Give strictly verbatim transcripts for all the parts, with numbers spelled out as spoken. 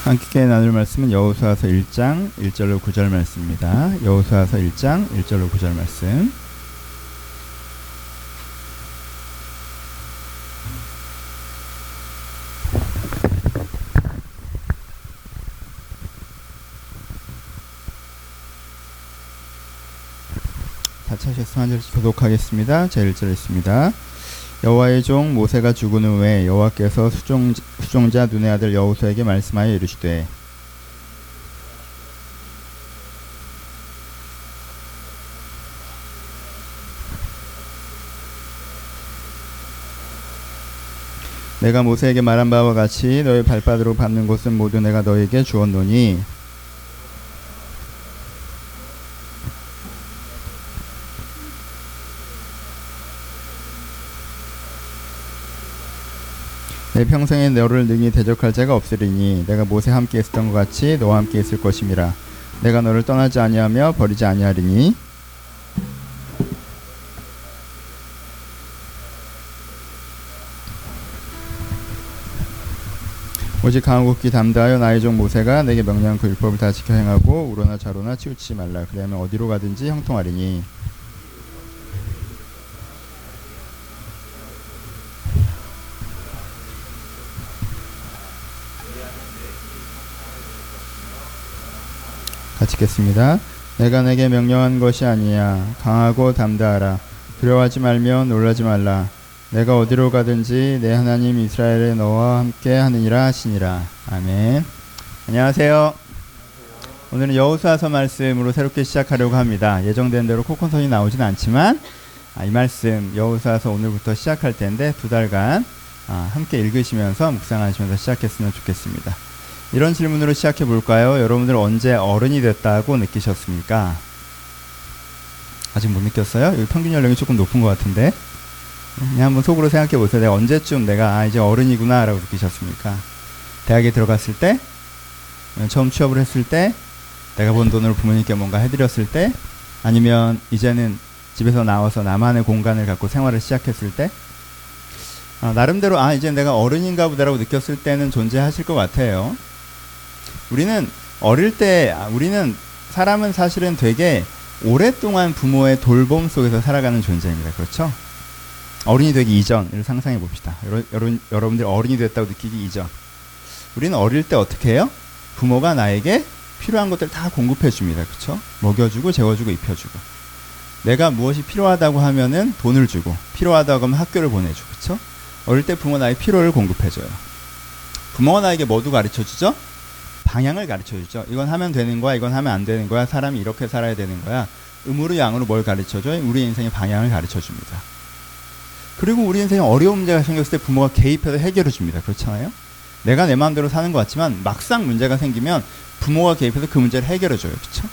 함께 나눌 말씀은 여호수아서 일 장 일 절로 구 절 말씀입니다. 여호수아서 일 장 일 절로 구 절 말씀. 다 찾으셨으면 한 절씩 교독하겠습니다. 자, 일 절 있습니다. 여호와의 종 모세가 죽은 후에 여호와께서 수종, 수종자 눈의 아들 여호수아에게 말씀하여 이르시되 내가 모세에게 말한 바와 같이 너의 발바닥으로 밟는 곳은 모두 내가 너에게 주었노니 내 평생에 너를 능히 대적할 자가 없으리니 내가 모세와 함께 있었던 것 같이 너와 함께 있을 것임이라. 내가 너를 떠나지 아니하며 버리지 아니하리니 오직 강하고 굳게 담대하여 나의 종 모세가 내게 명령한 그 율법을 다 지켜 행하고 우로나 좌로나 치우치지 말라. 그리하면 어디로 가든지 형통하리니. 같이 읽겠습니다. 내가 내게 명령한 것이 아니야. 강하고 담대하라. 두려워하지 말며 놀라지 말라. 내가 어디로 가든지 내 하나님 이스라엘의 너와 함께 하느니라 하시니라. 아멘. 안녕하세요. 오늘은 여호수아서 말씀으로 새롭게 시작하려고 합니다. 예정된 대로 코콘선이 나오진 않지만 아, 이 말씀 여호수아서 오늘부터 시작할 텐데 두 달간 아, 함께 읽으시면서 묵상하시면서 시작했으면 좋겠습니다. 이런 질문으로 시작해 볼까요? 여러분들 언제 어른이 됐다고 느끼셨습니까? 아직 못 느꼈어요? 여기 평균 연령이 조금 높은 것 같은데 그냥 한번 속으로 생각해 보세요. 내가 언제쯤 내가 아 이제 어른이구나 라고 느끼셨습니까? 대학에 들어갔을 때? 처음 취업을 했을 때? 내가 번 돈으로 부모님께 뭔가 해드렸을 때? 아니면 이제는 집에서 나와서 나만의 공간을 갖고 생활을 시작했을 때? 아, 나름대로 아 이제 내가 어른인가 보다라고 느꼈을 때는 존재하실 것 같아요. 우리는 어릴 때 아, 우리는 사람은 사실은 되게 오랫동안 부모의 돌봄 속에서 살아가는 존재입니다. 그렇죠? 어른이 되기 이전을 상상해 봅시다. 여러, 여러, 여러분들 어른이 됐다고 느끼기 이전. 우리는 어릴 때 어떻게 해요? 부모가 나에게 필요한 것들 다 공급해 줍니다. 그렇죠? 먹여주고 재워주고 입혀주고. 내가 무엇이 필요하다고 하면은 돈을 주고 필요하다고 하면 학교를 보내주고. 그렇죠? 어릴 때 부모 나의 필요를 공급해줘요. 부모가 나에게 뭐도 가르쳐주죠? 방향을 가르쳐주죠. 이건 하면 되는 거야, 이건 하면 안 되는 거야, 사람이 이렇게 살아야 되는 거야. 음으로 양으로 뭘 가르쳐줘요? 우리 인생의 방향을 가르쳐줍니다. 그리고 우리 인생에 어려운 문제가 생겼을 때 부모가 개입해서 해결해줍니다. 그렇잖아요? 내가 내 마음대로 사는 것 같지만 막상 문제가 생기면 부모가 개입해서 그 문제를 해결해줘요. 그렇죠?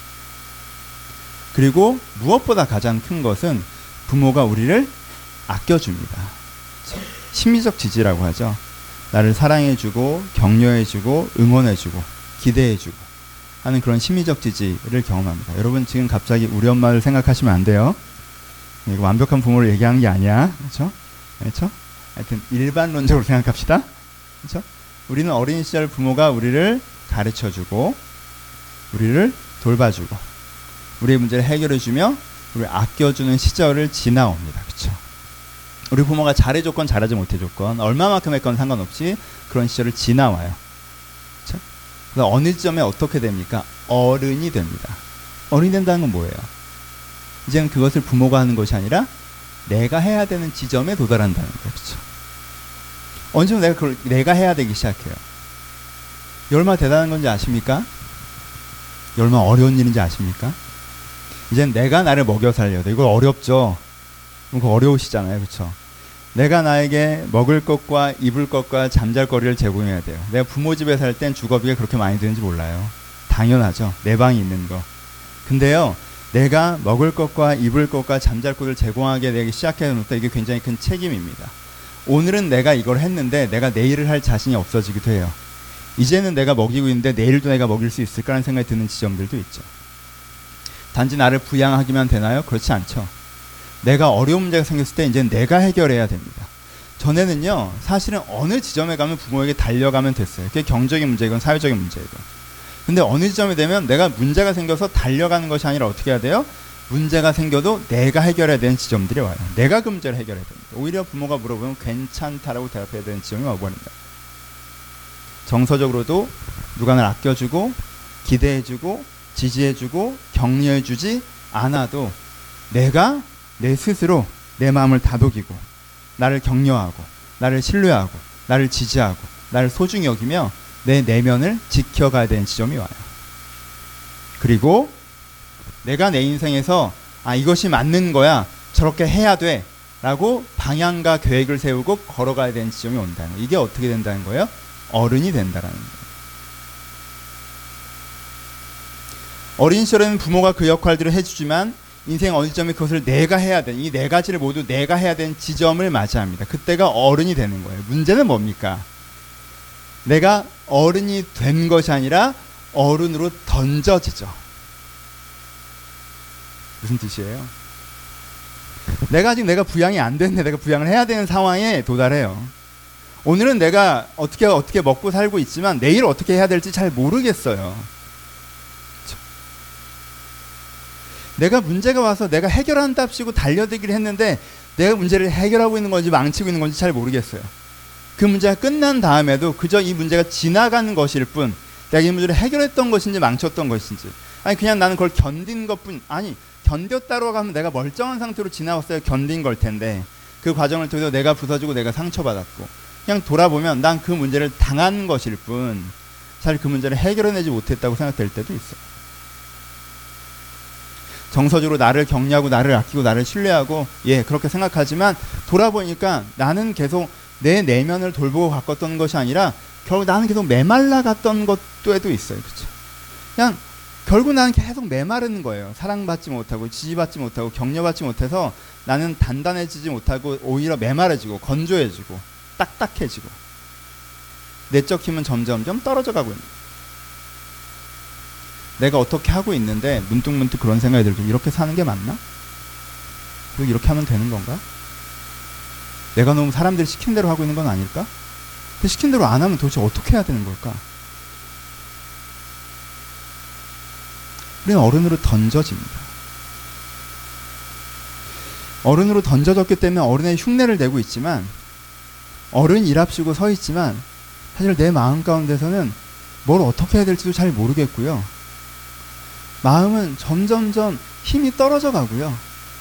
그리고 무엇보다 가장 큰 것은 부모가 우리를 아껴줍니다. 그렇죠? 심리적 지지라고 하죠. 나를 사랑해주고 격려해주고 응원해주고 기대해주고 하는 그런 심리적 지지를 경험합니다. 여러분 지금 갑자기 우리 엄마를 생각하시면 안 돼요. 이거 완벽한 부모를 얘기하는 게 아니야. 그렇죠? 그렇죠? 하여튼 일반론적으로 생각합시다. 그렇죠? 우리는 어린 시절 부모가 우리를 가르쳐주고 우리를 돌봐주고 우리의 문제를 해결해주며 우리를 아껴주는 시절을 지나옵니다. 그렇죠? 우리 부모가 잘해줬건 잘하지 못해줬건 얼마만큼 했건 상관없이 그런 시절을 지나와요. 그렇죠? 그래서 어느 지점에 어떻게 됩니까? 어른이 됩니다. 어른이 된다는 건 뭐예요? 이제는 그것을 부모가 하는 것이 아니라 내가 해야 되는 지점에 도달한다는 거예요. 그렇죠? 언제쯤 내가 그걸 내가 해야 되기 시작해요. 이 얼마나 대단한 건지 아십니까? 이 얼마나 어려운 일인지 아십니까? 이제는 내가 나를 먹여 살려야 돼. 이거 어렵죠? 그거 어려우시잖아요. 그렇죠? 내가 나에게 먹을 것과 입을 것과 잠잘 거리를 제공해야 돼요. 내가 부모 집에 살 땐 주거비가 그렇게 많이 드는지 몰라요. 당연하죠. 내 방이 있는 거. 근데요. 내가 먹을 것과 입을 것과 잠잘 곳을 제공하게 되기 시작해놓다 이게 굉장히 큰 책임입니다. 오늘은 내가 이걸 했는데 내가 내일을 할 자신이 없어지기도 해요. 이제는 내가 먹이고 있는데 내일도 내가 먹일 수 있을까라는 생각이 드는 지점들도 있죠. 단지 나를 부양하기만 되나요? 그렇지 않죠. 내가 어려운 문제가 생겼을 때 이제 내가 해결해야 됩니다. 전에는요, 사실은 어느 지점에 가면 부모에게 달려가면 됐어요. 그게 경제적인 문제이건 사회적인 문제이건. 근데 어느 지점이 되면 내가 문제가 생겨서 달려가는 것이 아니라 어떻게 해야 돼요? 문제가 생겨도 내가 해결해야 되는 지점들이 와요. 내가 그 문제를 해결해야 됩니다. 오히려 부모가 물어보면 괜찮다라고 대답해야 되는 지점이 와버립니다. 정서적으로도 누가 날 아껴주고 기대해주고 지지해주고 격려해주지 않아도 내가 내 스스로 내 마음을 다독이고 나를 격려하고 나를 신뢰하고 나를 지지하고 나를 소중히 여기며 내 내면을 지켜가야 되는 지점이 와요. 그리고 내가 내 인생에서 아 이것이 맞는 거야 저렇게 해야 돼 라고 방향과 계획을 세우고 걸어가야 되는 지점이 온다는 거예요. 이게 어떻게 된다는 거예요? 어른이 된다라는 거예요. 어린 시절에는 부모가 그 역할들을 해주지만 인생 어느 지점에 그것을 내가 해야 되는 이 네 가지를 모두 내가 해야 되는 지점을 맞이합니다. 그때가 어른이 되는 거예요. 문제는 뭡니까? 내가 어른이 된 것이 아니라 어른으로 던져지죠. 무슨 뜻이에요? 내가 아직 내가 부양이 안 됐는데 내가 부양을 해야 되는 상황에 도달해요. 오늘은 내가 어떻게 어떻게 먹고 살고 있지만 내일 어떻게 해야 될지 잘 모르겠어요. 내가 문제가 와서 내가 해결한답시고 달려들기를 했는데 내가 문제를 해결하고 있는 건지 망치고 있는 건지 잘 모르겠어요. 그 문제가 끝난 다음에도 그저 이 문제가 지나가는 것일 뿐 내가 이 문제를 해결했던 것인지 망쳤던 것인지 아니 그냥 나는 그걸 견딘 것뿐 아니 견뎠다고 하면 내가 멀쩡한 상태로 지나왔어야 견딘 걸 텐데 그 과정을 통해서 내가 부서지고 내가 상처받았고 그냥 돌아보면 난 그 문제를 당한 것일 뿐 사실 그 문제를 해결해내지 못했다고 생각될 때도 있어요. 정서적으로 나를 격려하고 나를 아끼고 나를 신뢰하고 예 그렇게 생각하지만 돌아보니까 나는 계속 내 내면을 돌보고 가꿨던 것이 아니라 결국 나는 계속 메말라 갔던 것도 있어요. 그렇죠? 그냥 결국 나는 계속 메마르는 거예요. 사랑받지 못하고 지지받지 못하고 격려받지 못해서 나는 단단해지지 못하고 오히려 메마르지고 건조해지고 딱딱해지고 내적 힘은 점점점 떨어져 가고 있는 거예요. 내가 어떻게 하고 있는데 문득문득 그런 생각이 들죠. 이렇게 사는 게 맞나? 그리고 이렇게 하면 되는 건가? 내가 너무 사람들이 시킨 대로 하고 있는 건 아닐까? 근데 시킨 대로 안 하면 도대체 어떻게 해야 되는 걸까? 우리는 어른으로 던져집니다. 어른으로 던져졌기 때문에 어른의 흉내를 내고 있지만 어른 일합시고 서 있지만 사실 내 마음 가운데서는 뭘 어떻게 해야 될지도 잘 모르겠고요. 마음은 점점점 힘이 떨어져 가고요.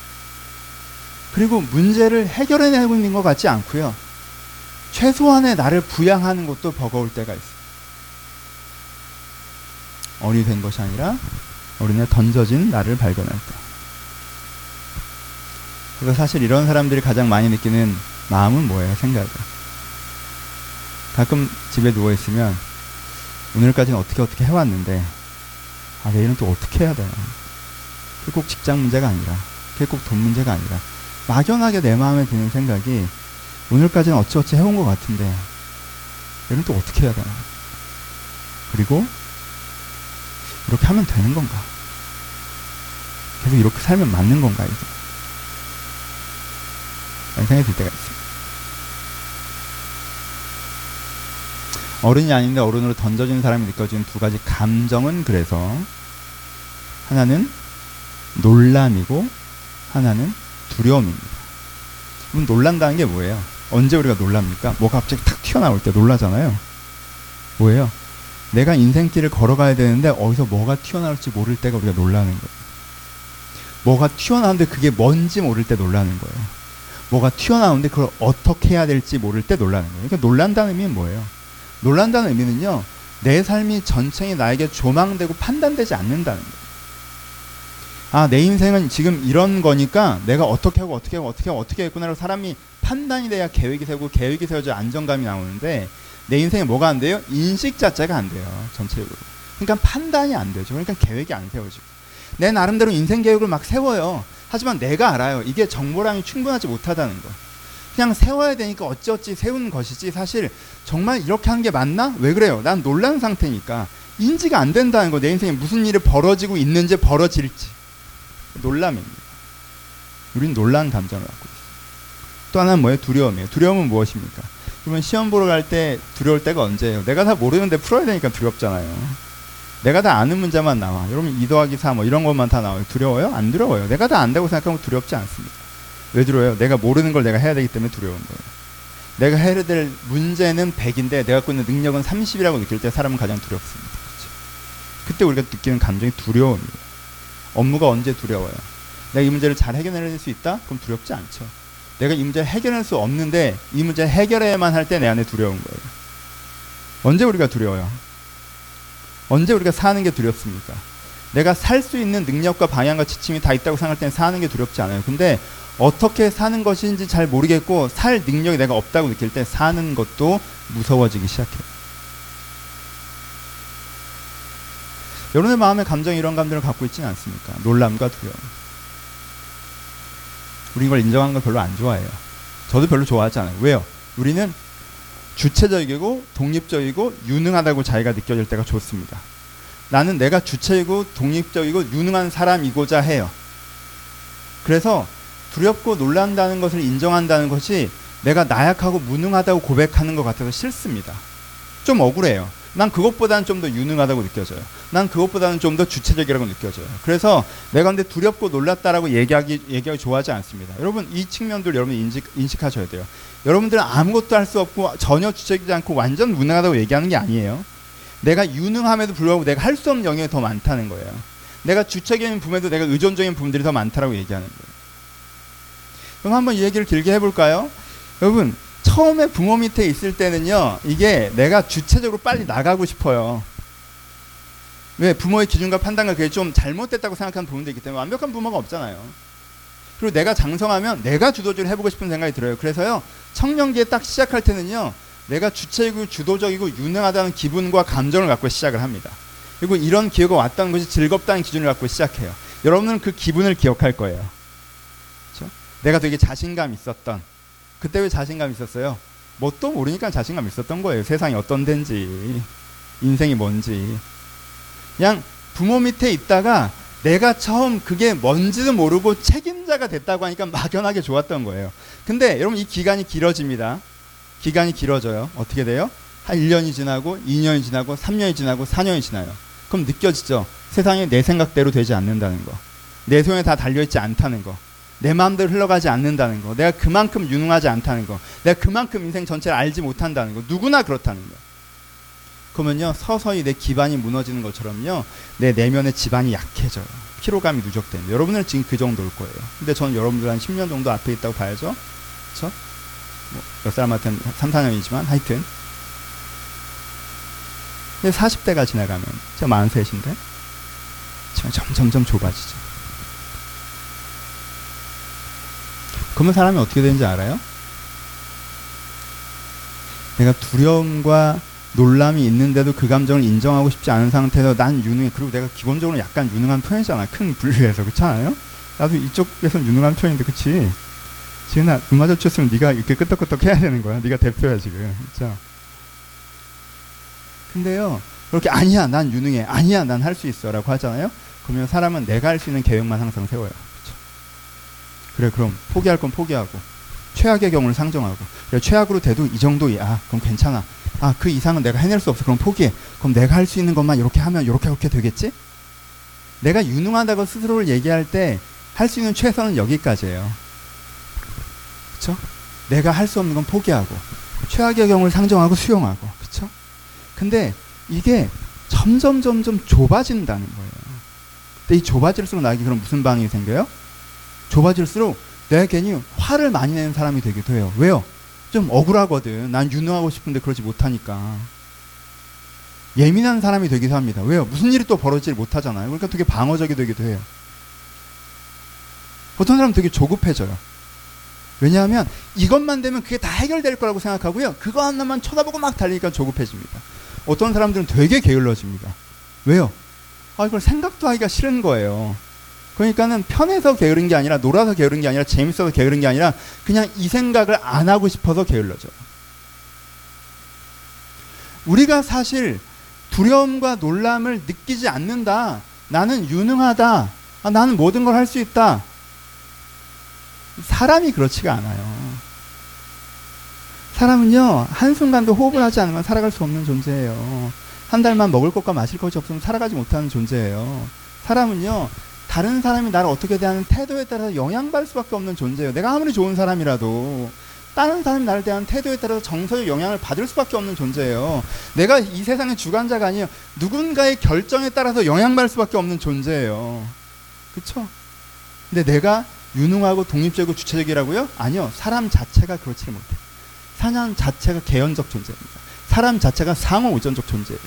그리고 문제를 해결해내고 있는 것 같지 않고요. 최소한의 나를 부양하는 것도 버거울 때가 있어요. 어른이 된 것이 아니라 어른에 던져진 나를 발견할 때. 그래서 사실 이런 사람들이 가장 많이 느끼는 마음은 뭐예요? 생각을. 가끔 집에 누워있으면 오늘까지는 어떻게 어떻게 해왔는데 아 내일은 또 어떻게 해야 되나. 그게 꼭 직장 문제가 아니라 그게 꼭 돈 문제가 아니라 막연하게 내 마음에 드는 생각이 오늘까지는 어찌어찌 해온 것 같은데 내일은 또 어떻게 해야 되나. 그리고 이렇게 하면 되는 건가? 계속 이렇게 살면 맞는 건가? 이게? 라는 생각이 들 때가 있습니다. 어른이 아닌데 어른으로 던져지는 사람이 느껴지는 두 가지 감정은 그래서 하나는 놀람이고 하나는 두려움입니다. 그럼 놀란다는 게 뭐예요? 언제 우리가 놀랍니까? 뭐가 갑자기 탁 튀어나올 때 놀라잖아요. 뭐예요? 내가 인생길을 걸어가야 되는데 어디서 뭐가 튀어나올지 모를 때가 우리가 놀라는 거예요. 뭐가 튀어나오는데 그게 뭔지 모를 때 놀라는 거예요. 뭐가 튀어나오는데 그걸 어떻게 해야 될지 모를 때 놀라는 거예요. 그러니까 놀란다는 의미는 뭐예요? 놀란다는 의미는요, 내 삶이 전체히 나에게 조망되고 판단되지 않는다는 거예요. 아, 내 인생은 지금 이런 거니까 내가 어떻게 하고 어떻게 하고 어떻게 하고 어떻게 했구나라고 사람이 판단이 돼야 계획이 세우고 계획이 세워져 안정감이 나오는데 내 인생에 뭐가 안 돼요? 인식 자체가 안 돼요. 전체적으로. 그러니까 판단이 안 되죠. 그러니까 계획이 안 세워지고. 내 나름대로 인생 계획을 막 세워요. 하지만 내가 알아요. 이게 정보량이 충분하지 못하다는 거. 그냥 세워야 되니까 어찌어찌 세우는 것이지 사실 정말 이렇게 하는 게 맞나? 왜 그래요? 난 놀란 상태니까 인지가 안 된다는 거. 내 인생에 무슨 일이 벌어지고 있는지 벌어질지. 놀람입니다. 우린 놀란 감정을 갖고 있어요. 또 하나는 뭐예요? 두려움이에요. 두려움은 무엇입니까? 그러면 시험 보러 갈 때 두려울 때가 언제예요? 내가 다 모르는데 풀어야 되니까 두렵잖아요. 내가 다 아는 문제만 나와. 여러분 이 더하기 사 뭐 이런 것만 다 나와요. 두려워요? 안 두려워요. 내가 다 안다고 생각하면 두렵지 않습니다. 왜 두려워요? 내가 모르는 걸 내가 해야 되기 때문에 두려운 거예요. 내가 해야 될 문제는 백인데 내가 갖고 있는 능력은 삼십이라고 느낄 때 사람은 가장 두렵습니다. 그렇죠? 그때 우리가 느끼는 감정이 두려움이에요. 업무가 언제 두려워요? 내가 이 문제를 잘 해결해낼 수 있다? 그럼 두렵지 않죠. 내가 이 문제를 해결할 수 없는데 이 문제를 해결해야만 할 때 내 안에 두려운 거예요. 언제 우리가 두려워요? 언제 우리가 사는 게 두렵습니까? 내가 살 수 있는 능력과 방향과 지침이 다 있다고 생각할 때는 사는 게 두렵지 않아요. 근데 어떻게 사는 것인지 잘 모르겠고 살 능력이 내가 없다고 느낄 때 사는 것도 무서워지기 시작해요. 여러분의 마음의 감정이 이런 감정을 갖고 있지는 않습니까? 놀람과 두려움. 우린 이걸 인정하는 걸 별로 안 좋아해요. 저도 별로 좋아하지 않아요. 왜요? 우리는 주체적이고 독립적이고 유능하다고 자기가 느껴질 때가 좋습니다. 나는 내가 주체이고 독립적이고 유능한 사람이고자 해요. 그래서 두렵고 놀란다는 것을 인정한다는 것이 내가 나약하고 무능하다고 고백하는 것 같아서 싫습니다. 좀 억울해요. 난 그것보다는 좀 더 유능하다고 느껴져요. 난 그것보다는 좀 더 주체적이라고 느껴져요. 그래서 내가 근데 두렵고 놀랐다라고 얘기하기, 얘기하기 좋아하지 않습니다. 여러분 이 측면들 여러분 인식, 인식하셔야 돼요. 여러분들은 아무것도 할 수 없고 전혀 주체적이지 않고 완전 무능하다고 얘기하는 게 아니에요. 내가 유능함에도 불구하고 내가 할 수 없는 영역이 더 많다는 거예요. 내가 주체적인 부분에도 내가 의존적인 부분들이 더 많다라고 얘기하는 거예요. 그럼 한번 이 얘기를 길게 해볼까요? 여러분 처음에 부모 밑에 있을 때는요, 이게 내가 주체적으로 빨리 나가고 싶어요. 왜? 부모의 기준과 판단과 그게 좀 잘못됐다고 생각하는 부분도 있기 때문에 완벽한 부모가 없잖아요. 그리고 내가 장성하면 내가 주도적으로 해보고 싶은 생각이 들어요. 그래서요, 청년기에 딱 시작할 때는요, 내가 주체이고 주도적이고 유능하다는 기분과 감정을 갖고 시작을 합니다. 그리고 이런 기회가 왔다는 것이 즐겁다는 기준을 갖고 시작해요. 여러분은 그 기분을 기억할 거예요. 그렇죠? 내가 되게 자신감 있었던, 그때 왜 자신감 있었어요? 뭣도 모르니까 자신감 있었던 거예요. 세상이 어떤 데인지, 인생이 뭔지. 그냥 부모 밑에 있다가 내가 처음 그게 뭔지도 모르고 책임자가 됐다고 하니까 막연하게 좋았던 거예요. 근데 여러분 이 기간이 길어집니다. 기간이 길어져요. 어떻게 돼요? 한 일 년이 지나고 이 년이 지나고 삼 년이 지나고 사 년이 지나요. 그럼 느껴지죠? 세상이 내 생각대로 되지 않는다는 거. 내 손에 다 달려있지 않다는 거. 내 마음대로 흘러가지 않는다는 거. 내가 그만큼 유능하지 않다는 거. 내가 그만큼 인생 전체를 알지 못한다는 거. 누구나 그렇다는 거. 그러면요, 서서히 내 기반이 무너지는 것처럼요, 내 내면의 지반이 약해져요. 피로감이 누적됩니다. 여러분은 지금 그 정도일 거예요. 근데 저는 여러분들 한 십 년 정도 앞에 있다고 봐야죠. 그렇죠? 뭐 몇 사람한테는 삼, 사 년이지만 하여튼. 근데 사십 대가 지나가면 제가 마흔셋인데 점점점 좁아지죠. 그러면 사람이 어떻게 되는지 알아요? 내가 두려움과 놀람이 있는데도 그 감정을 인정하고 싶지 않은 상태에서 난 유능해. 그리고 내가 기본적으로 약간 유능한 편이잖아. 큰 분류에서. 그렇지 않아요? 나도 이쪽에서 유능한 편인데, 그치? 지은아, 음악 쳤으면 네가 이렇게 끄떡끄떡 해야 되는 거야. 네가 대표야 지금. 그렇죠? 근데요, 그렇게 아니야, 난 유능해. 아니야, 난 할 수 있어. 라고 하잖아요? 그러면 사람은 내가 할 수 있는 계획만 항상 세워요. 그래, 그럼 포기할 건 포기하고 최악의 경우를 상정하고, 그래, 최악으로 돼도 이 정도야. 그럼 괜찮아. 아, 그 이상은 내가 해낼 수 없어. 그럼 포기해. 그럼 내가 할 수 있는 것만 이렇게 하면 이렇게 이렇게 되겠지? 내가 유능하다고 스스로를 얘기할 때 할 수 있는 최선은 여기까지예요. 그쵸? 내가 할 수 없는 건 포기하고 최악의 경우를 상정하고 수용하고. 그쵸? 근데 이게 점점 점점 좁아진다는 거예요. 근데 이 좁아질수록 나에게 그럼 무슨 반응이 생겨요? 좁아질수록 내가 괜히 화를 많이 내는 사람이 되기도 해요. 왜요? 좀 억울하거든. 난 유능하고 싶은데 그러지 못하니까. 예민한 사람이 되기도 합니다. 왜요? 무슨 일이 또 벌어지질 못하잖아요. 그러니까 되게 방어적이 되기도 해요. 어떤 사람은 되게 조급해져요. 왜냐하면 이것만 되면 그게 다 해결될 거라고 생각하고요, 그거 하나만 쳐다보고 막 달리니까 조급해집니다. 어떤 사람들은 되게 게을러집니다. 왜요? 아, 이걸 생각도 하기가 싫은 거예요. 그러니까는 편해서 게으른 게 아니라, 놀아서 게으른 게 아니라, 재밌어서 게으른 게 아니라 그냥 이 생각을 안 하고 싶어서 게을러져요. 우리가 사실 두려움과 놀람을 느끼지 않는다. 나는 유능하다. 아, 나는 모든 걸 할 수 있다. 사람이 그렇지가 않아요. 사람은요, 한순간도 호흡을 하지 않으면 살아갈 수 없는 존재예요. 한 달만 먹을 것과 마실 것이 없으면 살아가지 못하는 존재예요. 사람은요, 다른 사람이 나를 어떻게 대하는 태도에 따라서 영향받을 수밖에 없는 존재예요. 내가 아무리 좋은 사람이라도 다른 사람이 나를 대하는 태도에 따라서 정서적 영향을 받을 수밖에 없는 존재예요. 내가 이 세상의 주관자가 아니에요. 누군가의 결정에 따라서 영향받을 수밖에 없는 존재예요. 그렇죠? 근데 내가 유능하고 독립적이고 주체적이라고요? 아니요. 사람 자체가 그렇지 못해요. 사람 자체가 개연적 존재입니다. 사람 자체가 상호 의존적 존재예요.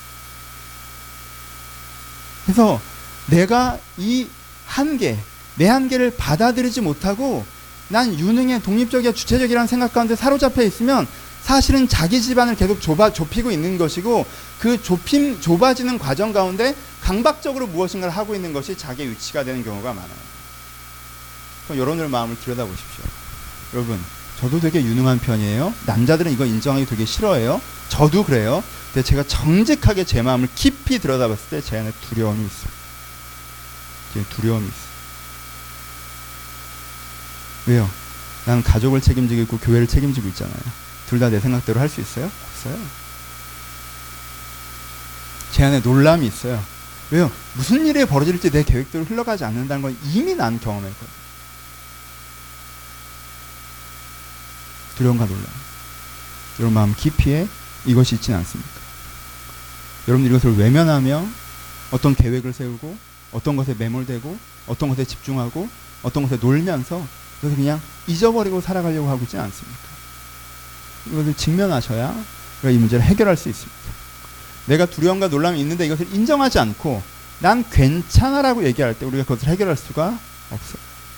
그래서 내가 이 한계, 내 한계를 받아들이지 못하고 난 유능해, 독립적이야, 주체적이라는 생각 가운데 사로잡혀 있으면 사실은 자기 집안을 계속 좁아, 좁히고 있는 것이고 그 좁힘, 좁아지는 과정 가운데 강박적으로 무엇인가를 하고 있는 것이 자기의 위치가 되는 경우가 많아요. 그럼 여러분들 마음을 들여다보십시오. 여러분, 저도 되게 유능한 편이에요. 남자들은 이거 인정하기 되게 싫어해요. 저도 그래요. 근데 제가 정직하게 제 마음을 깊이 들여다봤을 때 제 안에 두려움이 있어요. 제 두려움이 있어요. 왜요? 나는 가족을 책임지고 있고 교회를 책임지고 있잖아요. 둘 다 내 생각대로 할 수 있어요? 없어요. 제 안에 놀람이 있어요. 왜요? 무슨 일이 벌어질지 내 계획대로 흘러가지 않는다는 건 이미 난 경험했거든요. 두려움과 놀람. 여러분 마음 깊이에 이것이 있지는 않습니까? 여러분들 이것을 외면하며 어떤 계획을 세우고 어떤 것에 매몰되고 어떤 것에 집중하고 어떤 것에 놀면서 이것을 그냥 잊어버리고 살아가려고 하고 있지는 않습니까? 이것을 직면하셔야 이 문제를 해결할 수 있습니다. 내가 두려움과 놀람이 있는데 이것을 인정하지 않고 난 괜찮아라고 얘기할 때 우리가 그것을 해결할 수가 없어요.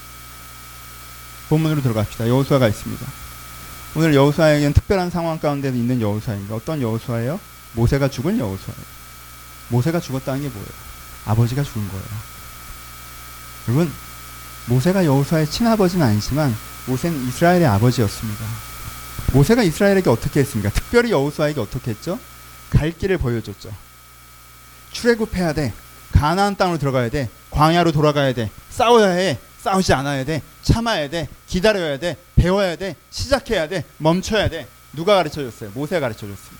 본문으로 들어갑시다. 여호수아가 있습니다. 오늘 여호수아에게는 특별한 상황 가운데 있는 여호수아입니다. 어떤 여호수아예요? 모세가 죽은 여호수아예요. 모세가 죽었다는 게 뭐예요? 아버지가 죽은 거예요. 여러분, 모세가 여호수아의 친아버지는 아니지만 모세는 이스라엘의 아버지였습니다. 모세가 이스라엘에게 어떻게 했습니까? 특별히 여호수아에게 어떻게 했죠? 갈 길을 보여줬죠. 출애굽해야 돼. 가나안 땅으로 들어가야 돼. 광야로 돌아가야 돼. 싸워야 해. 싸우지 않아야 돼. 참아야 돼. 기다려야 돼. 배워야 돼. 시작해야 돼. 멈춰야 돼. 누가 가르쳐줬어요? 모세가 가르쳐줬습니다.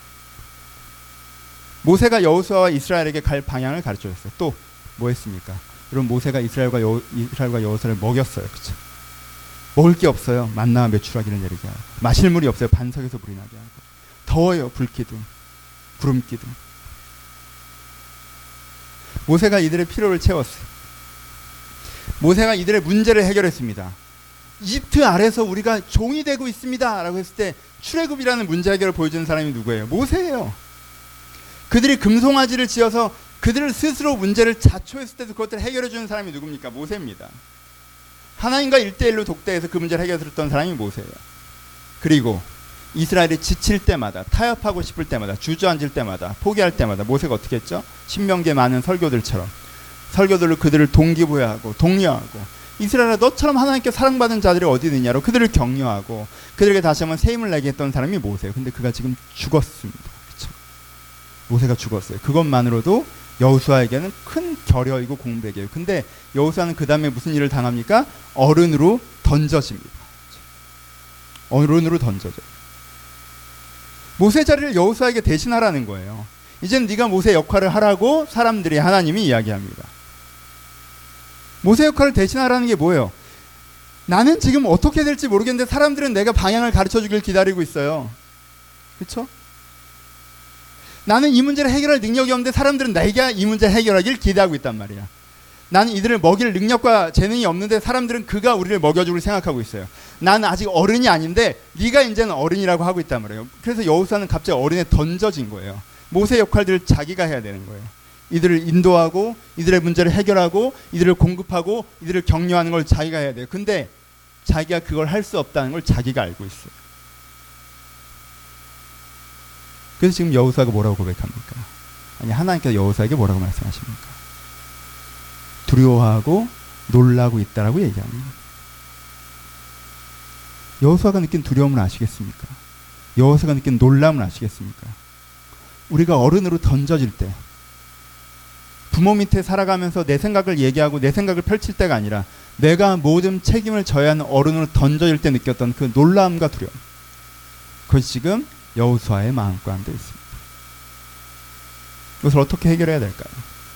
모세가 여호수아와 이스라엘에게 갈 방향을 가르쳐줬어요. 또 뭐 했습니까? 여러분, 모세가 이스라엘과 여, 이스라엘과 여호수아를 먹였어요. 그렇죠? 먹을 게 없어요. 만나와 메추라기를 내리게 하고. 마실 물이 없어요. 반석에서 물이 나게 하고. 더워요. 불기둥, 구름기둥. 모세가 이들의 필요를 채웠어요. 모세가 이들의 문제를 해결했습니다. 이집트 아래서 우리가 종이 되고 있습니다 라고 했을 때 출애굽이라는 문제 해결을 보여주는 사람이 누구예요? 모세예요. 그들이 금송아지를 지어서 그들을 스스로 문제를 자초했을 때도 그것들을 해결해주는 사람이 누굽니까? 모세입니다. 하나님과 일대일로 독대해서 그 문제를 해결했던 사람이 모세예요. 그리고 이스라엘이 지칠 때마다, 타협하고 싶을 때마다, 주저앉을 때마다, 포기할 때마다 모세가 어떻게 했죠? 신명기의 많은 설교들처럼 설교들로 그들을 동기부여하고 독려하고, 이스라엘아 너처럼 하나님께 사랑받은 자들이 어디 있느냐로 그들을 격려하고 그들에게 다시 한번 새 힘을 내게 했던 사람이 모세예요. 근데 그가 지금 죽었습니다. 그렇죠? 모세가 죽었어요. 그것만으로도 여호수아에게는 큰 결여이고 공백이에요. 근데 여호수아는 그 다음에 무슨 일을 당합니까? 어른으로 던져집니다. 어른으로 던져져요. 모세 자리를 여호수아에게 대신하라는 거예요. 이제는 네가 모세 역할을 하라고 사람들이, 하나님이 이야기합니다. 모세 역할을 대신하라는 게 뭐예요? 나는 지금 어떻게 될지 모르겠는데 사람들은 내가 방향을 가르쳐주길 기다리고 있어요. 그렇죠? 나는 이 문제를 해결할 능력이 없는데 사람들은 내가 이 문제를 해결하길 기대하고 있단 말이야. 나는 이들을 먹일 능력과 재능이 없는데 사람들은 그가 우리를 먹여주길 생각하고 있어요. 나는 아직 어른이 아닌데 네가 이제는 어른이라고 하고 있단 말이에요. 그래서 여호수아는 갑자기 어른에 던져진 거예요. 모세 역할들을 자기가 해야 되는 거예요. 이들을 인도하고 이들의 문제를 해결하고 이들을 공급하고 이들을 격려하는 걸 자기가 해야 돼요. 근데 자기가 그걸 할 수 없다는 걸 자기가 알고 있어요. 그래서 지금 여호수아가 뭐라고 고백합니까? 아니, 하나님께서 여호수아에게 뭐라고 말씀하십니까? 두려워하고 놀라고 있다라고 얘기합니다. 여호수아가 느낀 두려움을 아시겠습니까? 여호수아가 느낀 놀람을 아시겠습니까? 우리가 어른으로 던져질 때, 부모 밑에 살아가면서 내 생각을 얘기하고 내 생각을 펼칠 때가 아니라 내가 모든 책임을 져야 하는 어른으로 던져질 때 느꼈던 그 놀라움과 두려움, 그것이 지금 여호수아의 마음 가운데 있습니다. 이것을 어떻게 해결해야 될까요?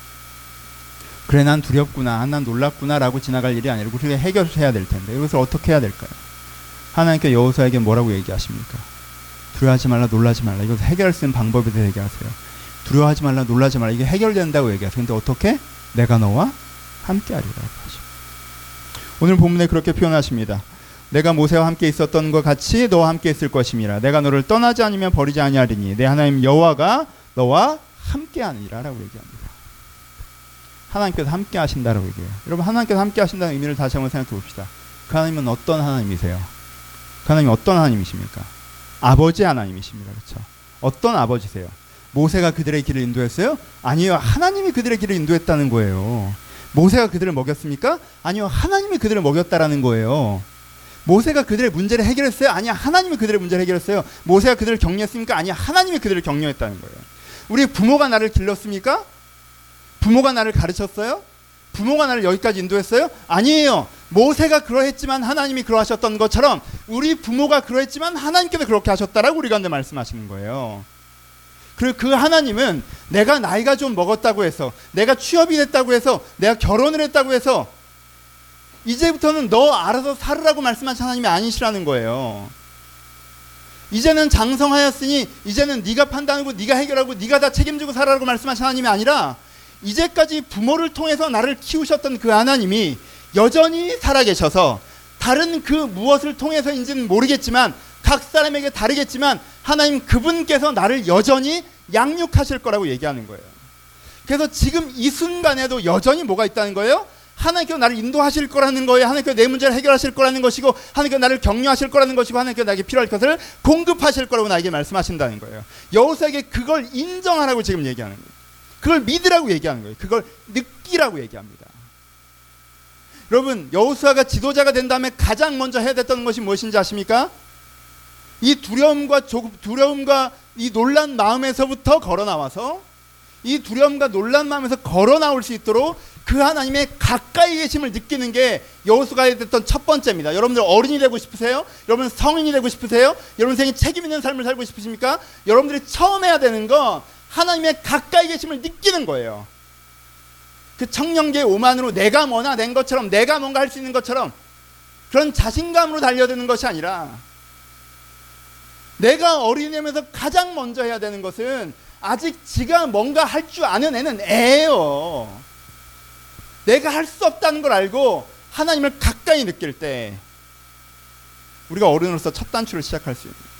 그래 난 두렵구나, 난 놀랍구나 라고 지나갈 일이 아니라 우리가 해결해야 될 텐데 이것을 어떻게 해야 될까요? 하나님께 여호수아에게 뭐라고 얘기하십니까? 두려워하지 말라, 놀라지 말라. 이것을 해결할 수 있는 방법에 대해 얘기하세요. 두려워하지 말라, 놀라지 말라. 이게 해결된다고 얘기하세요. 근데 어떻게? 내가 너와 함께하리라고 하십니다. 오늘 본문에 그렇게 표현하십니다. 내가 모세와 함께 있었던 것 같이 너와 함께 있을 것임이라. 내가 너를 떠나지 않으면 버리지 아니하리니 내 하나님 여호와가 너와 함께하니라 라고 얘기합니다. 하나님께서 함께 하신다라고 얘기해요. 여러분, 하나님께서 함께 하신다는 의미를 다시 한번 생각해 봅시다. 그 하나님은 어떤 하나님이세요? 그 하나님이 어떤 하나님이십니까? 아버지 하나님이십니다. 그렇죠? 어떤 아버지세요? 모세가 그들의 길을 인도했어요? 아니요, 하나님이 그들의 길을 인도했다는 거예요. 모세가 그들을 먹였습니까? 아니요, 하나님이 그들을 먹였다라는 거예요. 모세가 그들의 문제를 해결했어요? 아니요, 하나님이 그들의 문제를 해결했어요. 모세가 그들을 격려했습니까? 아니요, 하나님이 그들을 격려했다는 거예요. 우리 부모가 나를 길렀습니까? 부모가 나를 가르쳤어요? 부모가 나를 여기까지 인도했어요? 아니에요. 모세가 그러했지만 하나님이 그러하셨던 것처럼 우리 부모가 그러했지만 하나님께서 그렇게 하셨다라고 우리 가운데 말씀하시는 거예요. 그리고 그 하나님은 내가 나이가 좀 먹었다고 해서, 내가 취업이 됐다고 해서, 내가 결혼을 했다고 해서 이제부터는 너 알아서 살으라고 말씀하신 하나님이 아니시라는 거예요. 이제는 장성하였으니 이제는 네가 판단하고 네가 해결하고 네가 다 책임지고 살아라고 말씀하신 하나님이 아니라, 이제까지 부모를 통해서 나를 키우셨던 그 하나님이 여전히 살아계셔서 다른 그 무엇을 통해서인지는 모르겠지만, 각 사람에게 다르겠지만 하나님 그분께서 나를 여전히 양육하실 거라고 얘기하는 거예요. 그래서 지금 이 순간에도 여전히 뭐가 있다는 거예요? 하나님께서 나를 인도하실 거라는 거예요. 하나님께서 내 문제를 해결하실 거라는 것이고, 하나님께서 나를 격려하실 거라는 것이고, 하나님께서 나에게 필요할 것을 공급하실 거라고 나에게 말씀하신다는 거예요. 여호수아에게 그걸 인정하라고 지금 얘기하는 거예요. 그걸 믿으라고 얘기하는 거예요. 그걸 느끼라고 얘기합니다. 여러분, 여호수아가 지도자가 된 다음에 가장 먼저 해야 됐던 것이 무엇인지 아십니까? 이 두려움과 조, 두려움과 이 놀란 마음에서부터 걸어 나와서, 이 두려움과 놀란 마음에서 걸어 나올 수 있도록 그 하나님의 가까이 계심을 느끼는 게 여호수아가 해야 됐던 첫 번째입니다. 여러분들 어른이 되고 싶으세요? 여러분 성인이 되고 싶으세요? 여러분 생에 책임 있는 삶을 살고 싶으십니까? 여러분들이 처음 해야 되는 건 하나님의 가까이 계심을 느끼는 거예요. 그 청년기의 오만으로 내가 뭐나 낸 것처럼, 내가 뭔가 할 수 있는 것처럼 그런 자신감으로 달려드는 것이 아니라, 내가 어린이 되면서 가장 먼저 해야 되는 것은 아직 지가 뭔가 할 줄 아는 애는 애예요. 내가 할 수 없다는 걸 알고 하나님을 가까이 느낄 때 우리가 어른으로서 첫 단추를 시작할 수 있는,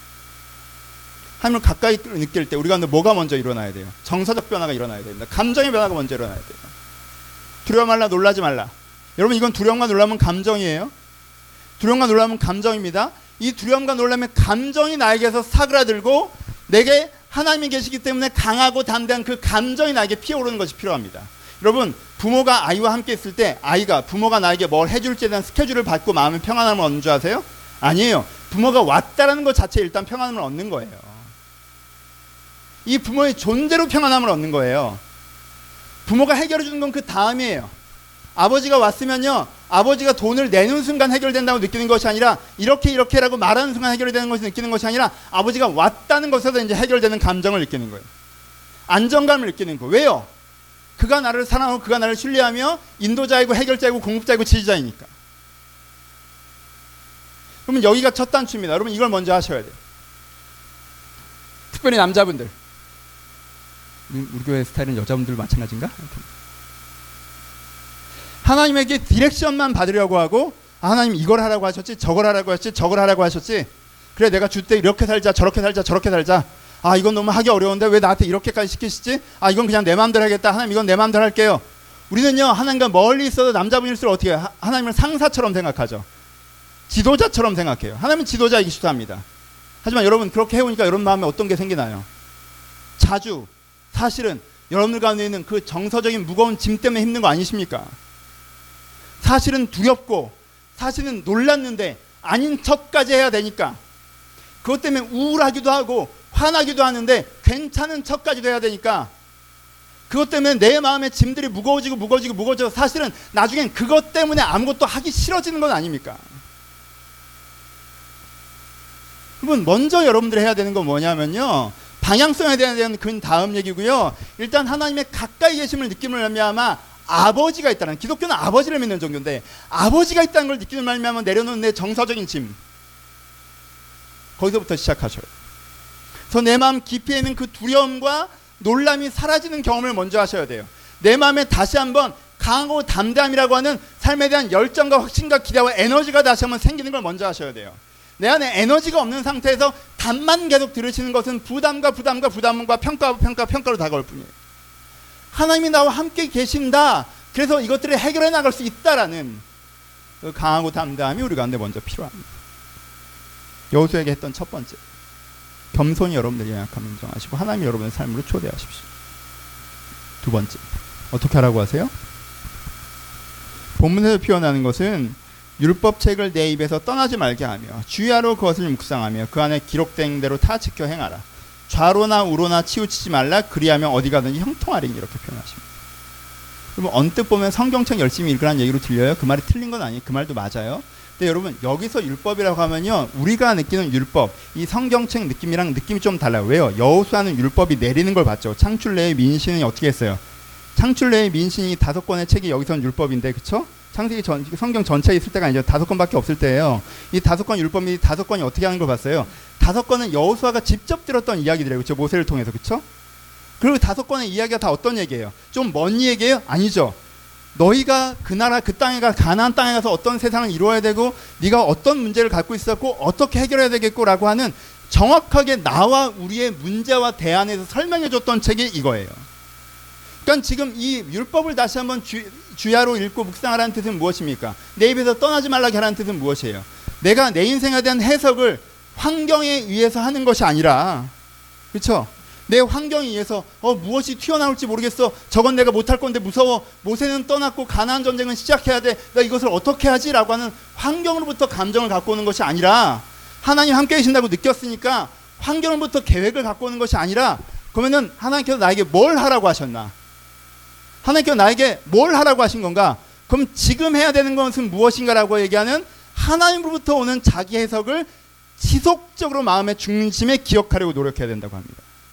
하나님을 가까이 느낄 때 우리가 뭐가 먼저 일어나야 돼요? 정서적 변화가 일어나야 됩니다. 감정의 변화가 먼저 일어나야 돼요. 두려워 말라, 놀라지 말라. 여러분, 이건 두려움과 놀라면 감정이에요. 두려움과 놀라면 감정입니다. 이 두려움과 놀라면 감정이 나에게서 사그라들고 내게 하나님이 계시기 때문에 강하고 담대한 그 감정이 나에게 피어오르는 것이 필요합니다. 여러분, 부모가 아이와 함께 있을 때 아이가 부모가 나에게 뭘 해줄지에 대한 스케줄을 받고 마음의 평안함을 얻는 줄 아세요? 아니에요. 부모가 왔다라는 것 자체에 일단 평안함을 얻는 거예요. 이 부모의 존재로 평안함을 얻는 거예요. 부모가 해결해 주는 건 그 다음이에요. 아버지가 왔으면요, 아버지가 돈을 내는 순간 해결된다고 느끼는 것이 아니라, 이렇게 이렇게라고 말하는 순간 해결되는 것을 느끼는 것이 아니라, 아버지가 왔다는 것에서 이제 해결되는 감정을 느끼는 거예요. 안정감을 느끼는 거예요. 왜요? 그가 나를 사랑하고 그가 나를 신뢰하며 인도자이고 해결자이고 공급자이고 지지자이니까. 그러면 여기가 첫 단추입니다. 여러분, 이걸 먼저 하셔야 돼요. 특별히 남자분들. 우리 교회 스타일은 여자분들 마찬가지인가? 하나님에게 디렉션만 받으려고 하고, 아, 하나님 이걸 하라고 하셨지, 저걸 하라고 하셨지, 저걸 하라고 하셨지, 그래 내가 줄 때 이렇게 살자, 저렇게 살자, 저렇게 살자, 아 이건 너무 하기 어려운데 왜 나한테 이렇게까지 시키시지, 아 이건 그냥 내 마음대로 하겠다, 하나님 이건 내 마음대로 할게요. 우리는요, 하나님과 멀리 있어도 남자분일수록 어떻게 해요? 하나님을 상사처럼 생각하죠. 지도자처럼 생각해요. 하나님은 지도자이기 쉽답니다. 하지만 여러분, 그렇게 해오니까 여러분 마음에 어떤 게 생기나요? 자주 사실은 여러분들 가운데 있는 그 정서적인 무거운 짐 때문에 힘든 거 아니십니까? 사실은 두렵고 사실은 놀랐는데 아닌 척까지 해야 되니까, 그것 때문에 우울하기도 하고 화나기도 하는데 괜찮은 척까지도 해야 되니까, 그것 때문에 내 마음의 짐들이 무거워지고 무거워지고 무거워져서 사실은 나중엔 그것 때문에 아무것도 하기 싫어지는 건 아닙니까? 여러분 먼저 여러분들이 해야 되는 건 뭐냐면요, 방향성에 대한 그 다음 얘기고요. 일단 하나님의 가까이 계심을 느낌을 말미암아 아버지가 있다는, 기독교는 아버지를 믿는 종교인데 아버지가 있다는 걸 느끼는 말미암아 내려놓는 내 정서적인 짐, 거기서부터 시작하셔요. 그래서 내 마음 깊이에 있는 그 두려움과 놀람이 사라지는 경험을 먼저 하셔야 돼요. 내 마음에 다시 한번 강하고 담대함이라고 하는 삶에 대한 열정과 확신과 기대와 에너지가 다시 한번 생기는 걸 먼저 하셔야 돼요. 내 안에 에너지가 없는 상태에서 답만 계속 들으시는 것은 부담과 부담과 부담과 평가와 평가 평가로 다가올 뿐이에요. 하나님이 나와 함께 계신다, 그래서 이것들을 해결해 나갈 수 있다라는 그 강하고 담대함이 우리 가운데 먼저 필요합니다. 여호수아에게 했던 첫 번째, 겸손히 여러분들이 연약함을 인정하시고 하나님이 여러분의 삶으로 초대하십시오. 두 번째, 어떻게 하라고 하세요? 본문에서 표현하는 것은 율법책을 내 입에서 떠나지 말게 하며 주야로 그것을 묵상하며 그 안에 기록된 대로 다 지켜 행하라. 좌로나 우로나 치우치지 말라. 그리하면 어디 가든지 형통하리니, 이렇게 표현하십니다. 여러분 언뜻 보면 성경책 열심히 읽으라는 얘기로 들려요. 그 말이 틀린 건 아니에요. 그 말도 맞아요. 근데 여러분 여기서 율법이라고 하면요, 우리가 느끼는 율법, 이 성경책 느낌이랑 느낌이 좀 달라요. 왜요? 여호수아는 율법이 내리는 걸 봤죠. 창출내의 민신이 어떻게 했어요? 창출내의 민신이 다섯 권의 책이 여기서는 율법인데, 그쵸? 창세기 전, 성경 전체에 있을 때가 아니죠. 다섯 권밖에 없을 때예요. 이 다섯 권 율법이 다섯 권이 어떻게 하는 걸 봤어요? 다섯 권은 여호수아가 직접 들었던 이야기들이에요. 그쵸? 모세를 통해서. 그쵸? 그리고 다섯 권의 이야기가 다 어떤 얘기예요? 좀 먼 얘기예요? 아니죠. 너희가 그 나라 그 땅에 가 가나안 땅에 가서 어떤 세상을 이루어야 되고 네가 어떤 문제를 갖고 있었고 어떻게 해결해야 되겠고라고 하는 정확하게 나와 우리의 문제와 대안에서 설명해 줬던 책이 이거예요. 그러니까 지금 이 율법을 다시 한번 주, 주야로 읽고 묵상하라는 뜻은 무엇입니까? 내 입에서 떠나지 말라고 하라는 뜻은 무엇이에요? 내가 내 인생에 대한 해석을 환경에 의해서 하는 것이 아니라, 그렇죠? 내 환경에 의해서 어 무엇이 튀어나올지 모르겠어, 저건 내가 못할 건데 무서워, 모세는 떠났고 가나안 전쟁은 시작해야 돼, 나 이것을 어떻게 하지? 라고 하는 환경으로부터 감정을 갖고 오는 것이 아니라, 하나님 함께 계신다고 느꼈으니까 환경으로부터 계획을 갖고 오는 것이 아니라, 그러면은 하나님께서 나에게 뭘 하라고 하셨나? 하나님께서 나에게 뭘 하라고 하신 건가? 그럼 지금 해야 되는 것은 무엇인가라고 얘기하는 하나님으로부터 오는 자기 해석을 지속적으로 마음의 중심에 기억하려고 노력해야 된다고 합니다.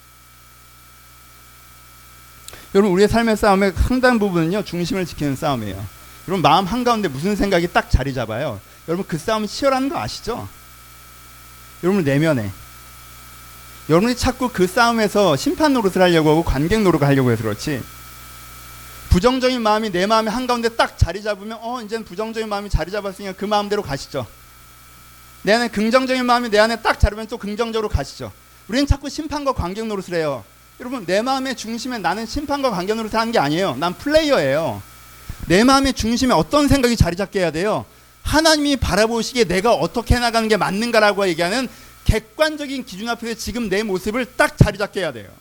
여러분 우리의 삶의 싸움의 상당 부분은요, 중심을 지키는 싸움이에요. 여러분 마음 한가운데 무슨 생각이 딱 자리 잡아요? 여러분 그 싸움이 치열한 거 아시죠? 여러분 내면에 여러분이 자꾸 그 싸움에서 심판 노릇을 하려고 하고 관객 노릇을 하려고 해서 그렇지, 부정적인 마음이 내 마음의 한가운데 딱 자리 잡으면 어 이제는 부정적인 마음이 자리 잡았으니까 그 마음대로 가시죠. 내 안에 긍정적인 마음이 내 안에 딱 자르면 또 긍정적으로 가시죠. 우리는 자꾸 심판과 관객 노릇을 해요. 여러분 내 마음의 중심에 나는 심판과 관계 노릇을 하는 게 아니에요. 난 플레이어예요. 내 마음의 중심에 어떤 생각이 자리 잡게 해야 돼요? 하나님이 바라보시기에 내가 어떻게 해나가는 게 맞는가라고 얘기하는 객관적인 기준 앞에서 지금 내 모습을 딱 자리 잡게 해야 돼요.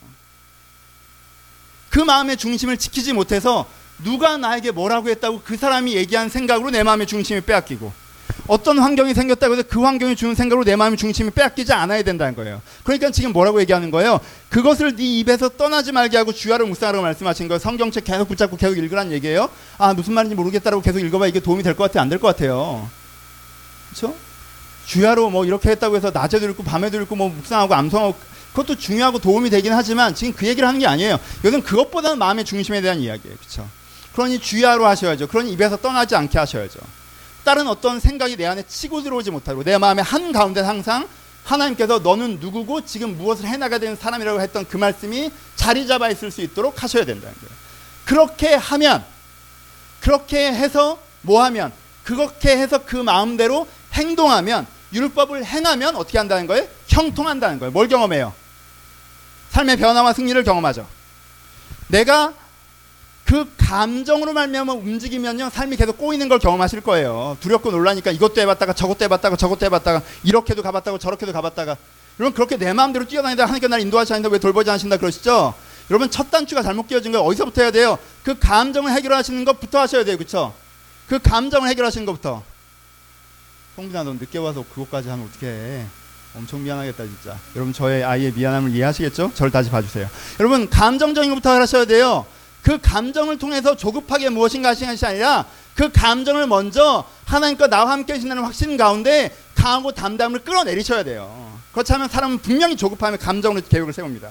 그 마음의 중심을 지키지 못해서 누가 나에게 뭐라고 했다고 그 사람이 얘기한 생각으로 내 마음의 중심이 빼앗기고, 어떤 환경이 생겼다고 해서 그 환경이 주는 생각으로 내 마음의 중심이 빼앗기지 않아야 된다는 거예요. 그러니까 지금 뭐라고 얘기하는 거예요? 그것을 네 입에서 떠나지 말게 하고 주야로 묵상하라고 말씀하신 거예요. 성경책 계속 붙잡고 계속 읽으란 얘기예요. 아 무슨 말인지 모르겠다라고 계속 읽어봐. 이게 도움이 될 것 같아요? 안 될 것 같아요? 그렇죠? 주야로 뭐 이렇게 했다고 해서 낮에도 읽고 밤에도 읽고 뭐 묵상하고 암송하고, 그것도 중요하고 도움이 되긴 하지만 지금 그 얘기를 하는 게 아니에요. 이것은 그것보다는 마음의 중심에 대한 이야기예요. 그렇죠? 그러니 주야로 하셔야죠. 그러니 입에서 떠나지 않게 하셔야죠. 다른 어떤 생각이 내 안에 치고 들어오지 못하고 내 마음의 한가운데 항상 하나님께서 너는 누구고 지금 무엇을 해나가야 되는 사람이라고 했던 그 말씀이 자리 잡아 있을 수 있도록 하셔야 된다는 거예요. 그렇게 하면, 그렇게 해서 뭐 하면, 그렇게 해서 그 마음대로 행동하면, 율법을 행하면 어떻게 한다는 거예요? 형통한다는 거예요. 뭘 경험해요? 삶의 변화와 승리를 경험하죠. 내가 그 감정으로 말미암아 움직이면요, 삶이 계속 꼬이는 걸 경험하실 거예요. 두렵고 놀라니까 이것도 해봤다가 저것도 해봤다가 저것도 해봤다가 이렇게도 가봤다고 저렇게도 가봤다가, 여러분 그렇게 내 마음대로 뛰어다니다 하나님께 날 인도하지 않는다, 왜 돌보지 않으신다 그러시죠? 여러분 첫 단추가 잘못 끼워진 거예요. 어디서부터 해야 돼요? 그 감정을 해결하시는 것부터 하셔야 돼요. 그렇죠? 그 감정을 해결하시는 것부터. 성빈아 너 늦게 와서 그것까지 하면 어떻게 해? 엄청 미안하겠다 진짜. 여러분 저의 아이의 미안함을 이해하시겠죠? 저를 다시 봐주세요. 여러분 감정적인 것부터 하셔야 돼요. 그 감정을 통해서 조급하게 무엇인가 하시는 것이 아니라 그 감정을 먼저 하나님과 나와 함께 계신다는 확신 가운데 강하고 담담을 끌어내리셔야 돼요. 그렇지 않으면 사람은 분명히 조급하면 감정으로 계획을 세웁니다.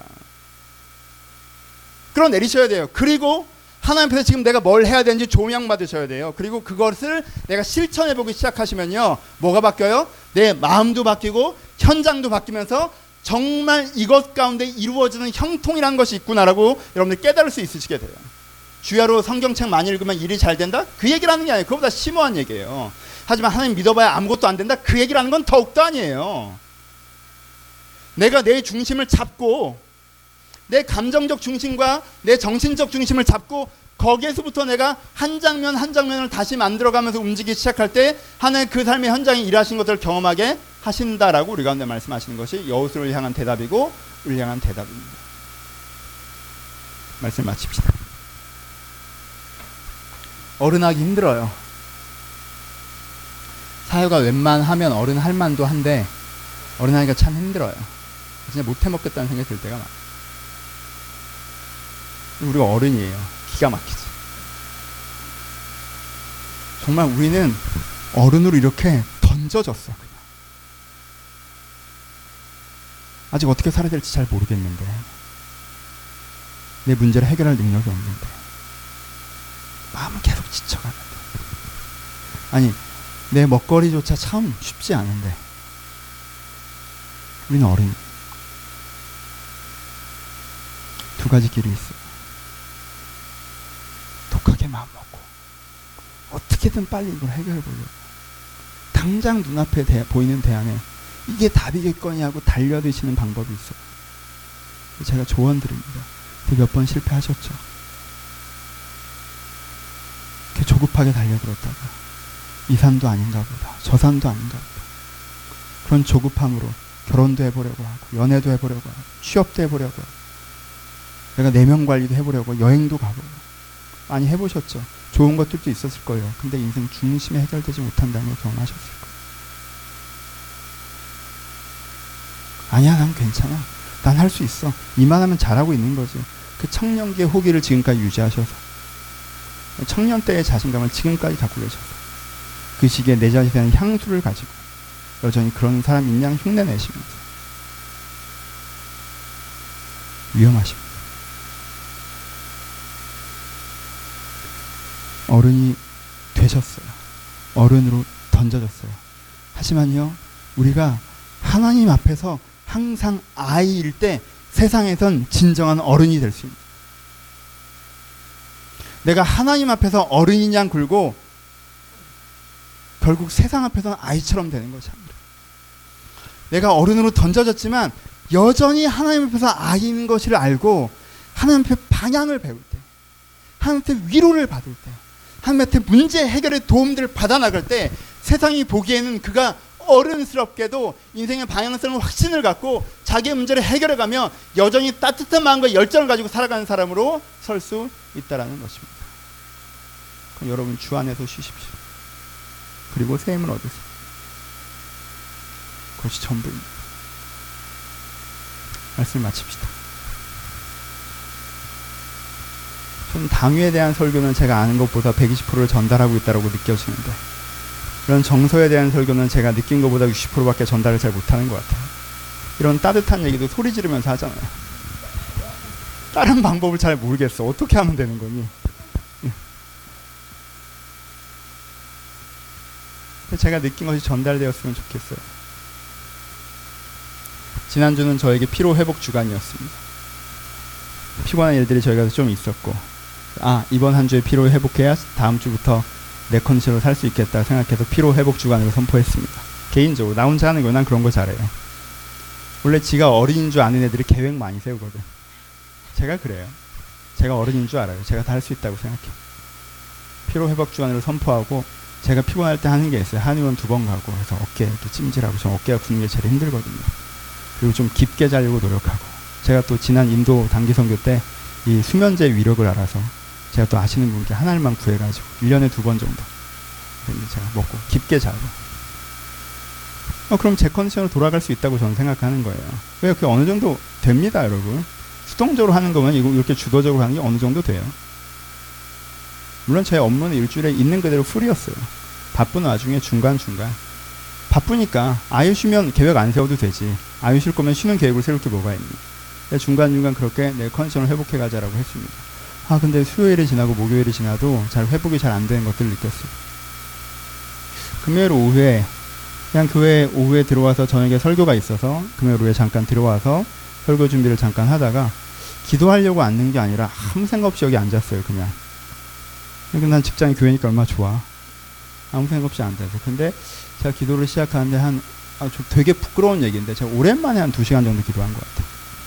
끌어내리셔야 돼요. 그리고 하나님 앞에서 지금 내가 뭘 해야 되는지 조명 받으셔야 돼요. 그리고 그것을 내가 실천해보기 시작하시면요, 뭐가 바뀌어요? 내 마음도 바뀌고 현장도 바뀌면서 정말 이것 가운데 이루어지는 형통이라는 것이 있구나라고 여러분들 깨달을 수 있으시게 돼요. 주야로 성경책 많이 읽으면 일이 잘 된다? 그 얘기를 하는 게 아니에요. 그거보다 심오한 얘기예요. 하지만 하나님 믿어봐야 아무것도 안 된다? 그 얘기를 하는 건 더욱더 아니에요. 내가 내 중심을 잡고 내 감정적 중심과 내 정신적 중심을 잡고 거기에서부터 내가 한 장면 한 장면을 다시 만들어가면서 움직이기 시작할 때 하나님 그 삶의 현장에 일하신 것들을 경험하게 하신다라고 우리 가운데 말씀하시는 것이 여호수아를 향한 대답이고 우리를 향한 대답입니다. 말씀 마칩시다. 어른하기 힘들어요. 사회가 웬만하면 어른 할 만도 한데 어른하기가 참 힘들어요. 진짜 못해 먹겠다는 생각이 들 때가 많아요. 우리가 어른이에요. 기가 막히지. 정말 우리는 어른으로 이렇게 던져졌어. 그냥. 아직 어떻게 살아야 될지 잘 모르겠는데, 내 문제를 해결할 능력이 없는데, 마음은 계속 지쳐가는데, 아니 내 먹거리조차 참 쉽지 않은데, 우리는 어른. 두 가지 길이 있어요. 독하게 마음 먹고 어떻게든 빨리 이걸 해결해 보려고, 당장 눈앞에 대, 보이는 대안에 이게 답이겠거니 하고 달려드시는 방법이 있어요. 제가 조언 드립니다. 몇 번 실패하셨죠? 이렇게 조급하게 달려들었다가 이 산도 아닌가 보다, 저 산도 아닌가 보다, 그런 조급함으로 결혼도 해보려고 하고 연애도 해보려고 하고 취업도 해보려고 하고 내가 내면 관리도 해보려고 여행도 가보고 많이 해보셨죠? 좋은 것들도 있었을 거예요. 근데 인생 중심에 해결되지 못한다는 걸 경험하셨을 거예요. 아니야, 난 괜찮아. 난 할 수 있어. 이만하면 잘하고 있는 거지. 그 청년기의 호기를 지금까지 유지하셔서, 청년 때의 자신감을 지금까지 갖고 계셔서, 그 시기에 내 자신에 대한 향수를 가지고 여전히 그런 사람 인양 흉내 내시면서 위험하십니다. 어른이 되셨어요. 어른으로 던져졌어요. 하지만요, 우리가 하나님 앞에서 항상 아이일 때 세상에선 진정한 어른이 될 수 있습니다. 내가 하나님 앞에서 어른인 양 굴고 결국 세상 앞에서는 아이처럼 되는 것이 아니라, 내가 어른으로 던져졌지만 여전히 하나님 앞에서 아이인 것을 알고 하나님 앞에 방향을 배울 때, 하나님 앞에 위로를 받을 때, 하나님한테 문제 해결의 도움들을 받아 나갈 때 세상이 보기에는 그가 어른스럽게도 인생의 방향성을 확신을 갖고 자기의 문제를 해결해가며 여전히 따뜻한 마음과 열정을 가지고 살아가는 사람으로 설 수 있다는 것입니다. 그럼 여러분 주 안에서 쉬십시오. 그리고 새 힘을 얻으세요. 그것이 전부입니다. 말씀을 마칩시다. 저는 당위에 대한 설교는 제가 아는 것보다 백이십 퍼센트를 전달하고 있다고 느껴지는데, 이런 정서에 대한 설교는 제가 느낀 것보다 육십 퍼센트밖에 전달을 잘 못하는 것 같아요. 이런 따뜻한 얘기도 소리 지르면서 하잖아요. 다른 방법을 잘 모르겠어. 어떻게 하면 되는 거니? 제가 느낀 것이 전달되었으면 좋겠어요. 지난주는 저에게 피로회복 주간이었습니다. 피곤한 일들이 저희가 좀 있었고, 아, 이번 한 주에 피로 회복해야 다음 주부터 내 컨디션으로 살 수 있겠다 생각해서 피로 회복 주간으로 선포했습니다. 개인적으로 나 혼자 하는 거 난 그런 거 잘해요. 원래 지가 어린인 줄 아는 애들이 계획 많이 세우거든. 제가 그래요. 제가 어른인 줄 알아요. 제가 다 할 수 있다고 생각해요. 피로 회복 주간으로 선포하고, 제가 피곤할 때 하는 게 있어요. 한의원 두 번 가고 해서 어깨 이렇게 찜질하고, 전 어깨가 붓는 게 제일 힘들거든요. 그리고 좀 깊게 자려고 노력하고, 제가 또 지난 인도 단기 선교 때 이 수면제 위력을 알아서 제가 또 아시는 분께 하나님만 구해가지고 일 년에 두 번 정도 제가 먹고 깊게 자고, 어, 그럼 제 컨디션으로 돌아갈 수 있다고 저는 생각하는 거예요. 왜요? 그게 어느 정도 됩니다, 여러분. 수동적으로 하는 거면 이거 이렇게 주도적으로 하는 게 어느 정도 돼요. 물론 제 업무는 일주일에 있는 그대로 풀이었어요. 바쁜 와중에 중간중간 바쁘니까 아예 쉬면 계획 안 세워도 되지. 아예 쉴 거면 쉬는 계획을 세울 게 뭐가 있니. 중간중간 그렇게 내 컨디션을 회복해 가자라고 했습니다. 아 근데 수요일이 지나고 목요일이 지나도 잘 회복이 잘 안 되는 것들을 느꼈어요. 금요일 오후에 그냥 교회 오후에 들어와서 저녁에 설교가 있어서 금요일 오후에 잠깐 들어와서 설교 준비를 잠깐 하다가 기도하려고 앉는 게 아니라 아무 생각 없이 여기 앉았어요. 그냥. 그러니까 난 직장이 교회니까 얼마나 좋아. 아무 생각 없이 앉아서. 근데 제가 기도를 시작하는데 한 아, 좀 되게 부끄러운 얘기인데 제가 오랜만에 한 두 시간 정도 기도한 것 같아요.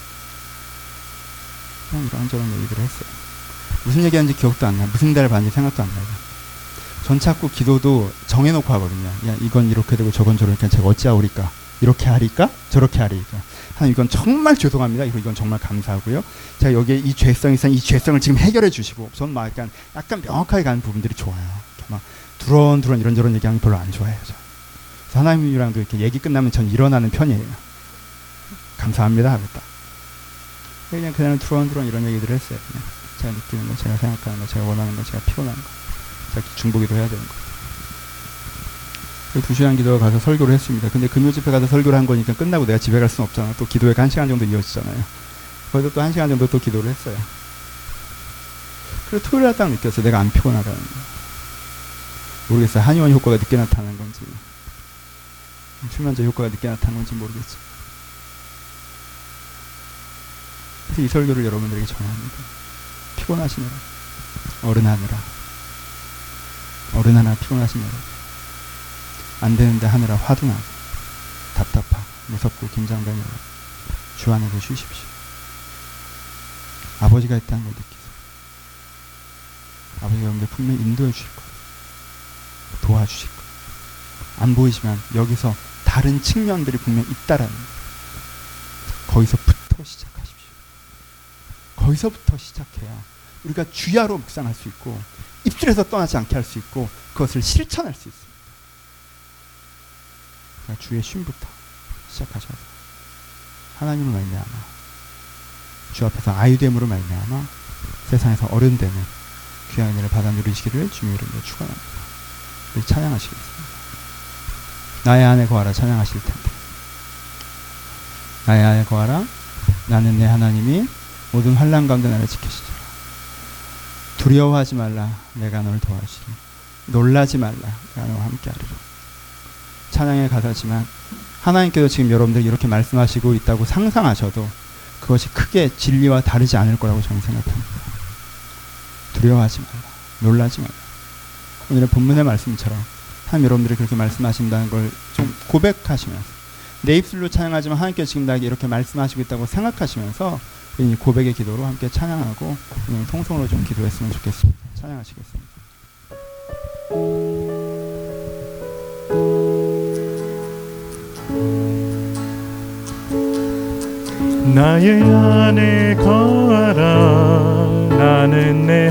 그냥 이런저런 얘기들을 했어요. 무슨 얘기하는지 기억도 안 나요. 무슨 대를 받는지 생각도 안 나요. 전 자꾸 기도도 정해놓고 하거든요. 야, 이건 이렇게 되고 저건 저러니까 제가 어찌하오리까? 이렇게 하리까? 저렇게 하리까? 하나님 이건 정말 죄송합니다. 이건 정말 감사하고요. 제가 여기에 이 죄성이 있으면 이 죄성을 지금 해결해 주시고 전 막 약간 약간 명확하게 가는 부분들이 좋아요. 이렇게 막 두런두런 이런저런 얘기하면 별로 안 좋아해요. 저. 그래서 하나님이랑도 이렇게 얘기 끝나면 전 일어나는 편이에요. 감사합니다 하겠다. 그냥 그냥 두런두런 이런 얘기들을 했어요. 그냥 제가 느끼는 거, 제가 생각하는 거, 제가 원하는 거, 제가 피곤한 거, 제가 중보기도 해야 되는 거. 두 시간 기도가 가서 설교를 했습니다. 근데 금요 집회 가서 설교를 한 거니까 끝나고 내가 집에 갈 수는 없잖아. 또 기도회가 한 시간 정도 이어지잖아요. 거기서 또 한 시간 정도 또 기도를 했어요. 그리고 토요일 날 딱 느꼈어요. 내가 안 피곤하다는 거. 모르겠어요. 한의원 효과가 늦게 나타나는 건지 수면제 효과가 늦게 나타나는 건지 모르겠죠. 그래서 이 설교를 여러분들에게 전합니다. 피곤하시느라 어른하느라 어른하느라 피곤하시느라 안 되는데 하느라 화도 나고 답답하고 무섭고 긴장되느라 주 안에서 쉬십시오. 아버지가 있다는 걸 느끼세요. 아버지가 여러분들 분명히 인도해 주실 거예요. 도와주실 거예요. 안 보이지만 여기서 다른 측면들이 분명히 있다라는 거예요. 거기서부터 시작하십시오. 거기서부터 시작해야 우리가 주야로 묵상할 수 있고 입술에서 떠나지 않게 할 수 있고 그것을 실천할 수 있습니다. 주의 쉼부터 시작하셔서 하나님을 말미암아 주 앞에서 아유됨으로 말미암아 세상에서 어른되는 귀한 은혜를 받아 누리시기를 주님의 이름으로 축원합니다. 우리 찬양하시겠습니다. 나의 안에 거하라 찬양하실 텐데 나의 안에 거하라 나는 내 하나님이 모든 환난 가운데 나를 지키시리라. 두려워하지 말라 내가 널 도와주리니 놀라지 말라 내가 너와 함께하리라. 찬양의 가사지만 하나님께서 지금 여러분들 이렇게 말씀하시고 있다고 상상하셔도 그것이 크게 진리와 다르지 않을 거라고 저는 생각합니다. 두려워하지 말라 놀라지 말라. 오늘의 본문의 말씀처럼 하나님 여러분들이 그렇게 말씀하신다는 걸 좀 고백하시면서 내 입술로 찬양하지만 하나님께서 지금 나에게 이렇게 말씀하시고 있다고 생각하시면서 이 고백의 기도로 함께 찬양하고 통성으로 좀 기도했으면 좋겠습니다. 찬양하시겠습니다. 나의 안에 거하라 나는 내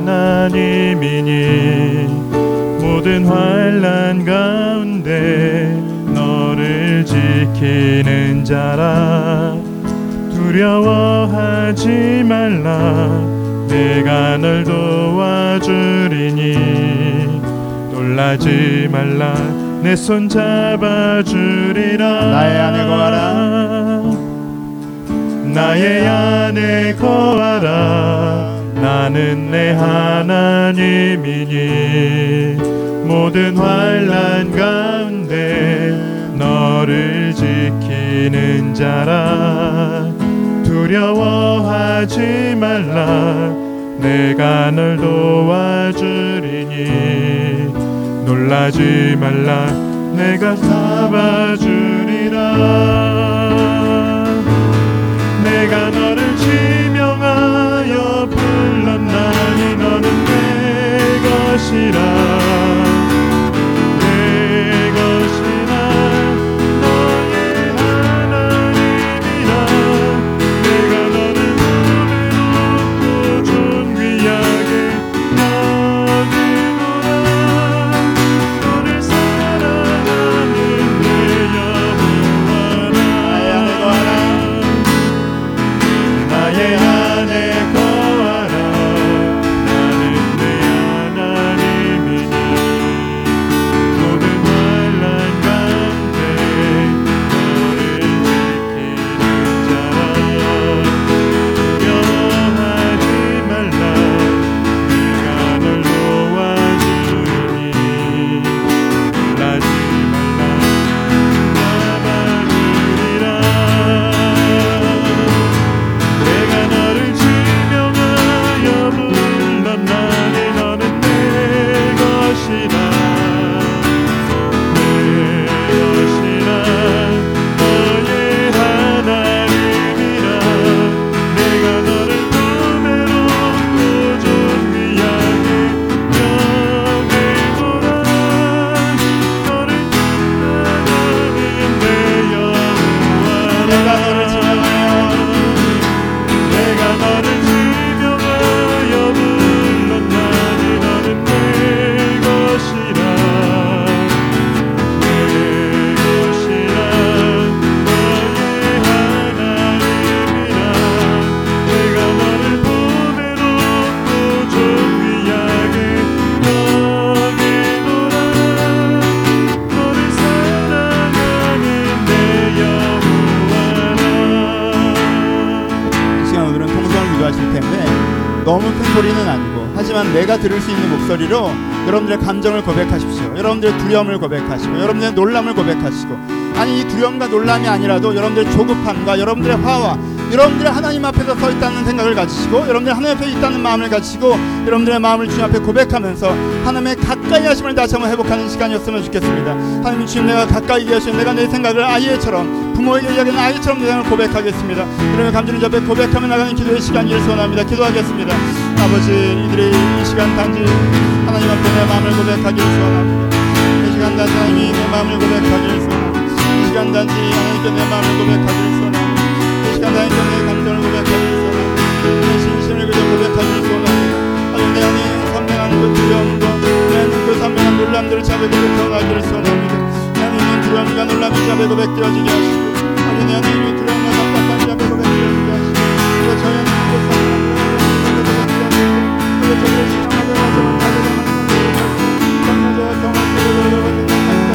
하나님이니 모든 환난 가운데 너를 지키는 자라. 두려워하지 말라 내가 널 도와주리니 놀라지 말라 내 손 잡아주리라. 나의 안에 거하라 나의 안에 거하라 나는 내 하나님이니 모든 환난 가운데 너를 지키는 자라. 두려워하지 말라 내가 널 도와주리니 놀라지 말라 내가 잡아주리라. 내가 너를 지명하여 불렀나니 너는 내 것이라 내 것이라 너의 하나님이라. 내가 너를 부르고 존귀하게 여기노라. 너를 사랑하는 내 여호와라. 기도하실 텐데 너무 큰 소리는 아니고, 하지만 내가 들을 수 있는 목소리로 여러분들의 감정을 고백하십시오. 여러분들의 두려움을 고백하시고, 여러분들의 놀람을 고백하시고, 아니 이 두려움과 놀람이 아니라도 여러분들의 조급함과 여러분들의 화와 여러분들의 하나님 앞에서 서 있다는 생각을 가지시고, 여러분들 하나님 앞에 있다는 마음을 가지시고, 여러분들의 마음을 주님 앞에 고백하면서 하나님의 가까이 하심을 다시 한번 회복하는 시간이었으면 좋겠습니다. 하나님, 주님, 내가 가까이 계시오. 내가 내 생각을 아이처럼, 부모에게 이야기하는 아이처럼 내 생각을 고백하겠습니다. 그러면 감주님 앞에 고백하며 나가는 기도의 시간이길 소원합니다. 기도하겠습니다. 아버지, 이들의 이 시간 단지 하나님 앞에 내 마음을 고백하기를 소원합니다. 이 시간 단지 하나님이 내 마음을 고백하기를 소원합니다. 이 시간 단지 하나님께 내 마음을 고백하기를 소원합니다. 이 시간 하나님께 내 감정을 고백하기를 소원합니다. 내 진심을 그저 고백하기를 소원합니다. 하나님, 내 안에 선명한 그 두려움과 내 안에 그 선명한 놀람들을 자배 고백하기를 소원합니다. 내 안에 있는 두려움과 놀람이 자배 고백되어지게 하시고, 하나님, 내 안에 있는 두려움과 답답한 자배 고백되어지게 하시고, 그저 저희 안에 그 선명한 놀람을 고백되어지게 하시고, 그저 저희를 신앙하며 가져온 자배를 정말저와 정확히 고백하는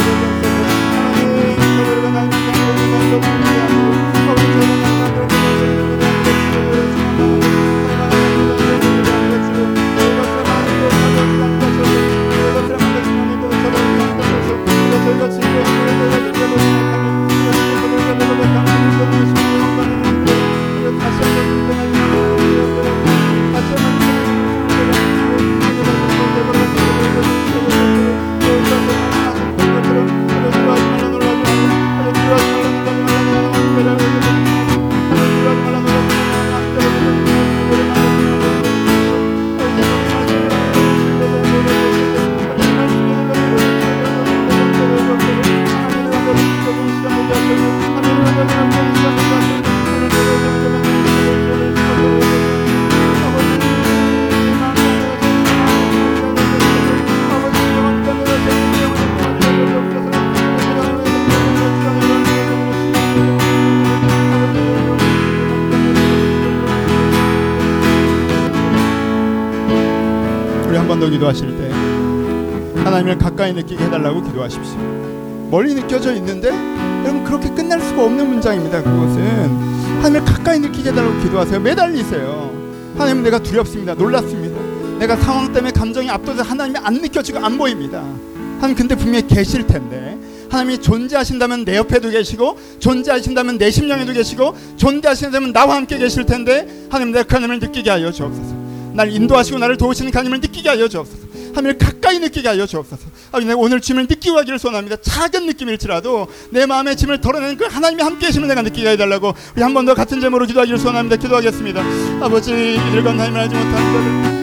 기도하실 때 하나님을 가까이 느끼게 해달라고 기도하십시오. 멀리 느껴져 있는데 여러분 그렇게 끝날 수가 없는 문장입니다. 그것은 하나님을 가까이 느끼게 해달라고 기도하세요. 매달리세요. 하나님, 내가 두렵습니다. 놀랐습니다. 내가 상황 때문에 감정이 압도돼서 하나님이 안 느껴지고 안 보입니다. 하나님, 근데 분명히 계실 텐데, 하나님이 존재하신다면 내 옆에도 계시고, 존재하신다면 내 심령에도 계시고, 존재하신다면 나와 함께 계실 텐데, 하나님, 내가 그 하나님을 느끼게 하여 주옵소서. 날 인도하시고 나를 도우시는 하나님을 느끼게 하여 주옵소서. 하나님을 가까이 느끼게 하여 주옵소서. 아버지, 내가 오늘 짐을 느끼고 가기를 소원합니다. 작은 느낌일지라도 내 마음의 짐을 덜어내는 그 하나님이 함께 계심을 내가 느끼게 해달라고 우리 한 번 더 같은 제목으로 기도하기를 소원합니다. 기도하겠습니다. 아버지, 이들과 하나님을 알지 못하는 자들,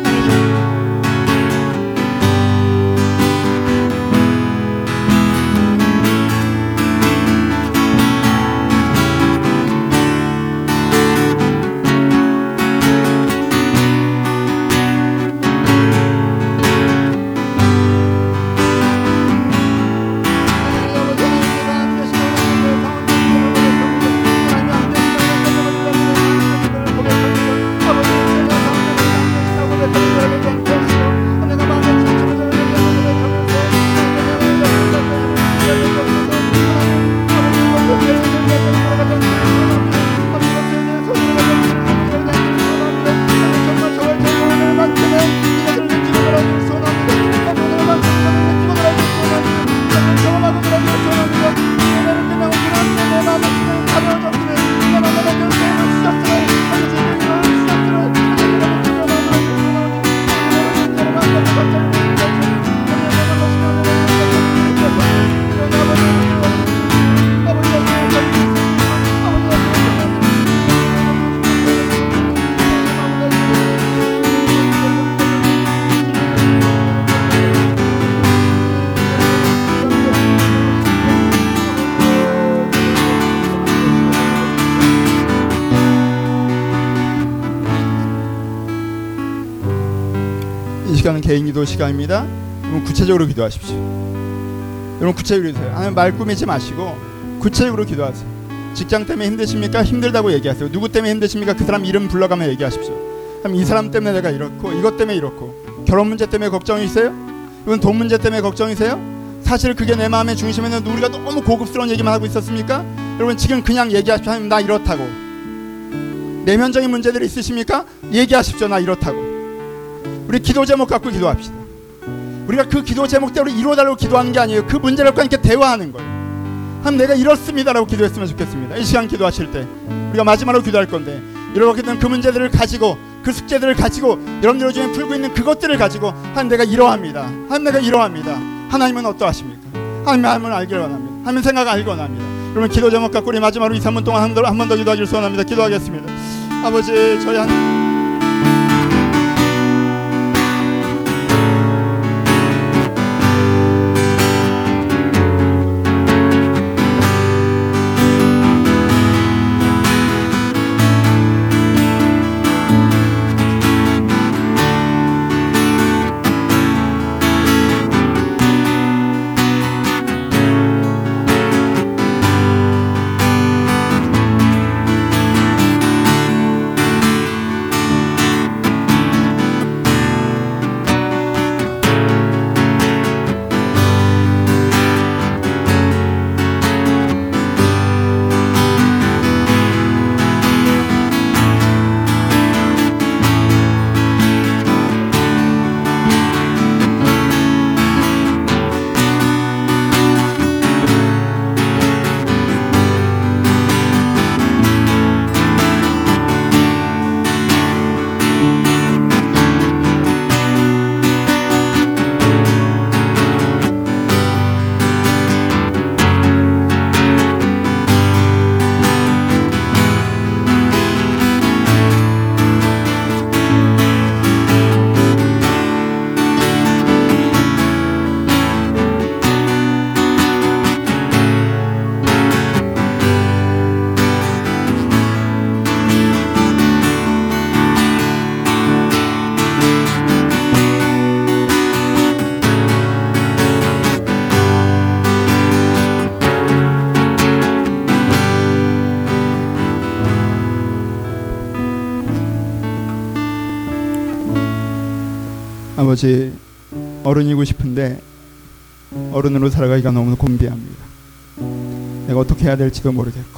시간은 개인 기도 시간입니다. 여러분 구체적으로 기도하십시오. 여러분 구체적으로 기도하세요. 하나님 말 꾸미지 마시고 구체적으로 기도하세요. 직장 때문에 힘드십니까? 힘들다고 얘기하세요. 누구 때문에 힘드십니까? 그 사람 이름 불러가며 얘기하십시오. 그럼 이 사람 때문에 내가 이렇고, 이것 때문에 이렇고, 결혼 문제 때문에 걱정이세요? 이건 돈 문제 때문에 걱정이세요? 사실 그게 내 마음의 중심에 있는, 우리가 너무 고급스러운 얘기만 하고 있었습니까? 여러분 지금 그냥 얘기하십시오. 하나님, 나 이렇다고. 내면적인 문제들이 있으십니까? 얘기하십시오. 나 이렇다고. 우리 기도 제목 갖고 기도합시다. 우리가 그 기도 제목대로 이루어달라고 기도하는 게 아니에요. 그 문제를 갖고 이렇게 대화하는 거예요. 한 내가 이렇습니다라고 기도했으면 좋겠습니다. 이 시간 기도하실 때 우리가 마지막으로 기도할 건데, 이렇게 된 그 문제들을 가지고, 그 숙제들을 가지고, 여러분들 중에 풀고 있는 그것들을 가지고, 한 내가 이러합니다. 한 내가 이러합니다. 하나님은 어떠하십니까? 하나님의 마음을 알기를 원합니다. 하나님의 생각을 알기 원합니다. 그러면 기도 제목 갖고 우리 마지막으로 이 삼 분 동안 한 번 더 기도하기를 소원합니다. 기도하겠습니다. 아버지, 저희 한 아버지, 어른이고 싶은데 어른으로 살아가기가 너무 곤비합니다. 내가 어떻게 해야 될지도 모르겠고,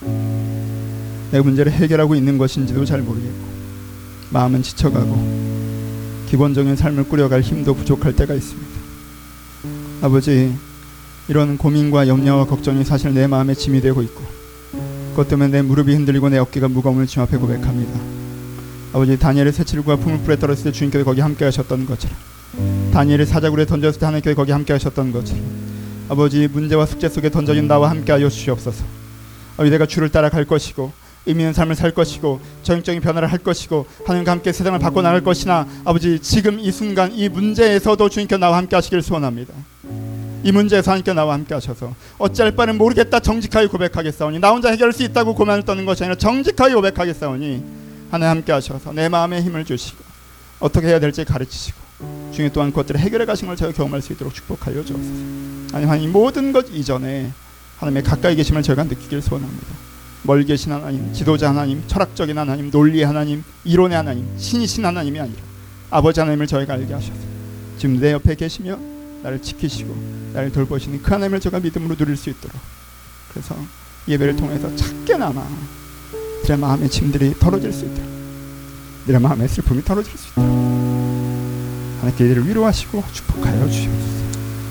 내 문제를 해결하고 있는 것인지도 잘 모르겠고, 마음은 지쳐가고 기본적인 삶을 꾸려갈 힘도 부족할 때가 있습니다. 아버지, 이런 고민과 염려와 걱정이 사실 내 마음에 짐이 되고 있고, 그것 때문에 내 무릎이 흔들리고 내 어깨가 무거움을 주님 앞에 고백합니다. 아버지, 다니엘의 새치루가 풀무불에 떨어졌을 때 주님께서 거기 함께 하셨던 것처럼, 다니엘의 사자굴에 던졌을 때 하나님께서 거기 함께 하셨던 것처럼, 아버지, 문제와 숙제 속에 던져진 나와 함께 하여 주시옵소서. 아버지, 내가 주를 따라갈 것이고 의미 있는 삶을 살 것이고 정적인 변화를 할 것이고 하나님과 함께 세상을 바꿔나갈 것이나, 아버지, 지금 이 순간 이 문제에서도 주님께 나와 함께 하시길 소원합니다. 이 문제에서 하나님께 나와 함께 하셔서 어찌할 바는 모르겠다 정직하게 고백하겠사오니, 나 혼자 해결할 수 있다고 고만을 떠는 것이 아니라 정직하게 고백하겠사오니, 하나님 함께 하셔서 내 마음에 힘을 주시고 어떻게 해야 될지 가르치시고 주님 또한 그것들을 해결해 가신 걸 저희가 경험할 수 있도록 축복하여 주옵소서. 하나님, 하나님 모든 것 이전에 하나님의 가까이 계심을 저희가 느끼길 소원합니다. 멀리 계신 하나님, 지도자 하나님, 철학적인 하나님, 논리의 하나님, 이론의 하나님, 신이신 하나님이 아니라 아버지 하나님을 저희가 알게 하셔서 지금 내 옆에 계시며 나를 지키시고 나를 돌보시는 그 하나님을 제가 믿음으로 누릴 수 있도록, 그래서 예배를 통해서 작게나마 내 마음의 짐들이 덜어질 수 있도록, 내 마음의 슬픔이 덜어질 수 있도록 하나님께 이들을 위로하시고 축복하여 주시옵소서.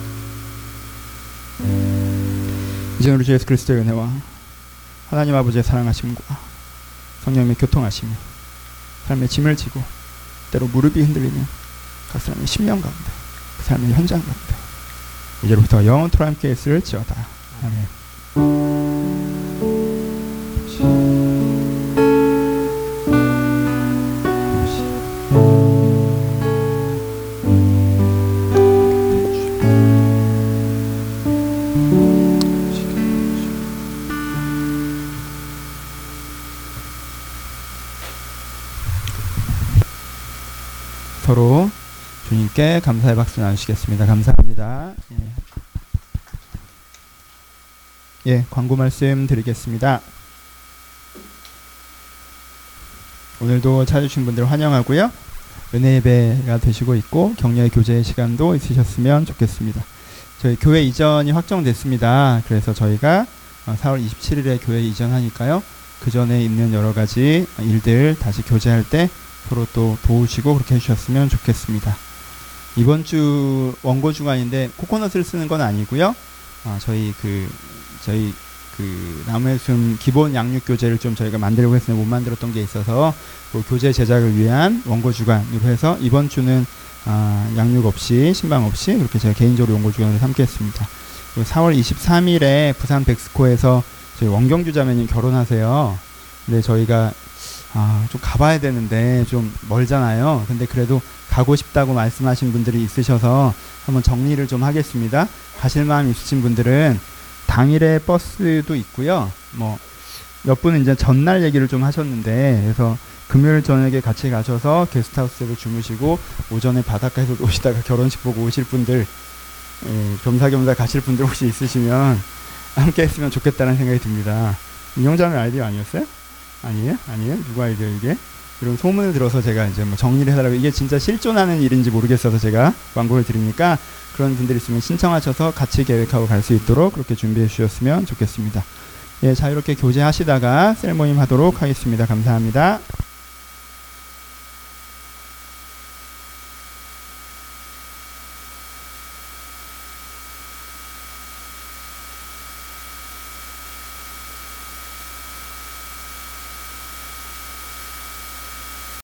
이제 우리 주 예수 그리스도의 은혜와 하나님 아버지의 사랑하심과 성령님의 교통하심이 삶의 짐을 지고 때로 무릎이 흔들리는 각 사람의 심령 가운데, 그 삶의 현장 가운데 이제로부터 영원토록 함께 있을지어다. 아멘. 서로 주님께 감사의 박수 나누시겠습니다. 감사합니다. 예, 예, 광고 말씀 드리겠습니다. 오늘도 찾아주신 분들 환영하고요. 은혜 예배가 되시고 있고 격려의 교제의 시간도 있으셨으면 좋겠습니다. 저희 교회 이전이 확정됐습니다. 그래서 저희가 사월 이십칠일에 교회 이전하니까요. 그 전에 있는 여러 가지 일들 다시 교제할 때 서로 또 도우시고 그렇게 해주셨으면 좋겠습니다. 이번 주 원고 주간인데 코코넛을 쓰는 건 아니고요. 아, 저희 그 저희 그 나무의 숨 기본 양육 교재를 좀 저희가 만들려고 했는데 못 만들었던 게 있어서 그 교재 제작을 위한 원고 주간으로 해서 이번 주는 아, 양육 없이 신방 없이 그렇게 제가 개인적으로 원고 주간을 삼겠습니다. 사월 이십삼일에 부산 백스코에서 저희 원경주 자매님 결혼하세요. 근데 저희가 아, 좀 가봐야 되는데 좀 멀잖아요. 근데 그래도 가고 싶다고 말씀하신 분들이 있으셔서 한번 정리를 좀 하겠습니다. 가실 마음 있으신 분들은 당일에 버스도 있고요. 뭐 몇 분은 이제 전날 얘기를 좀 하셨는데 그래서 금요일 저녁에 같이 가셔서 게스트하우스에서 주무시고 오전에 바닷가에서 오시다가 결혼식 보고 오실 분들 예, 겸사겸사 가실 분들 혹시 있으시면 함께 했으면 좋겠다는 생각이 듭니다. 인형자매 아이디어 아니었어요? 아니에요? 아니에요? 누구 아이디어 이게? 이런 소문을 들어서 제가 이제 뭐 정리를 해달라고 이게 진짜 실존하는 일인지 모르겠어서 제가 광고를 드리니까 그런 분들 있으면 신청하셔서 같이 계획하고 갈 수 있도록 그렇게 준비해 주셨으면 좋겠습니다. 예, 자유롭게 교제하시다가 셀 모임 하도록 하겠습니다. 감사합니다.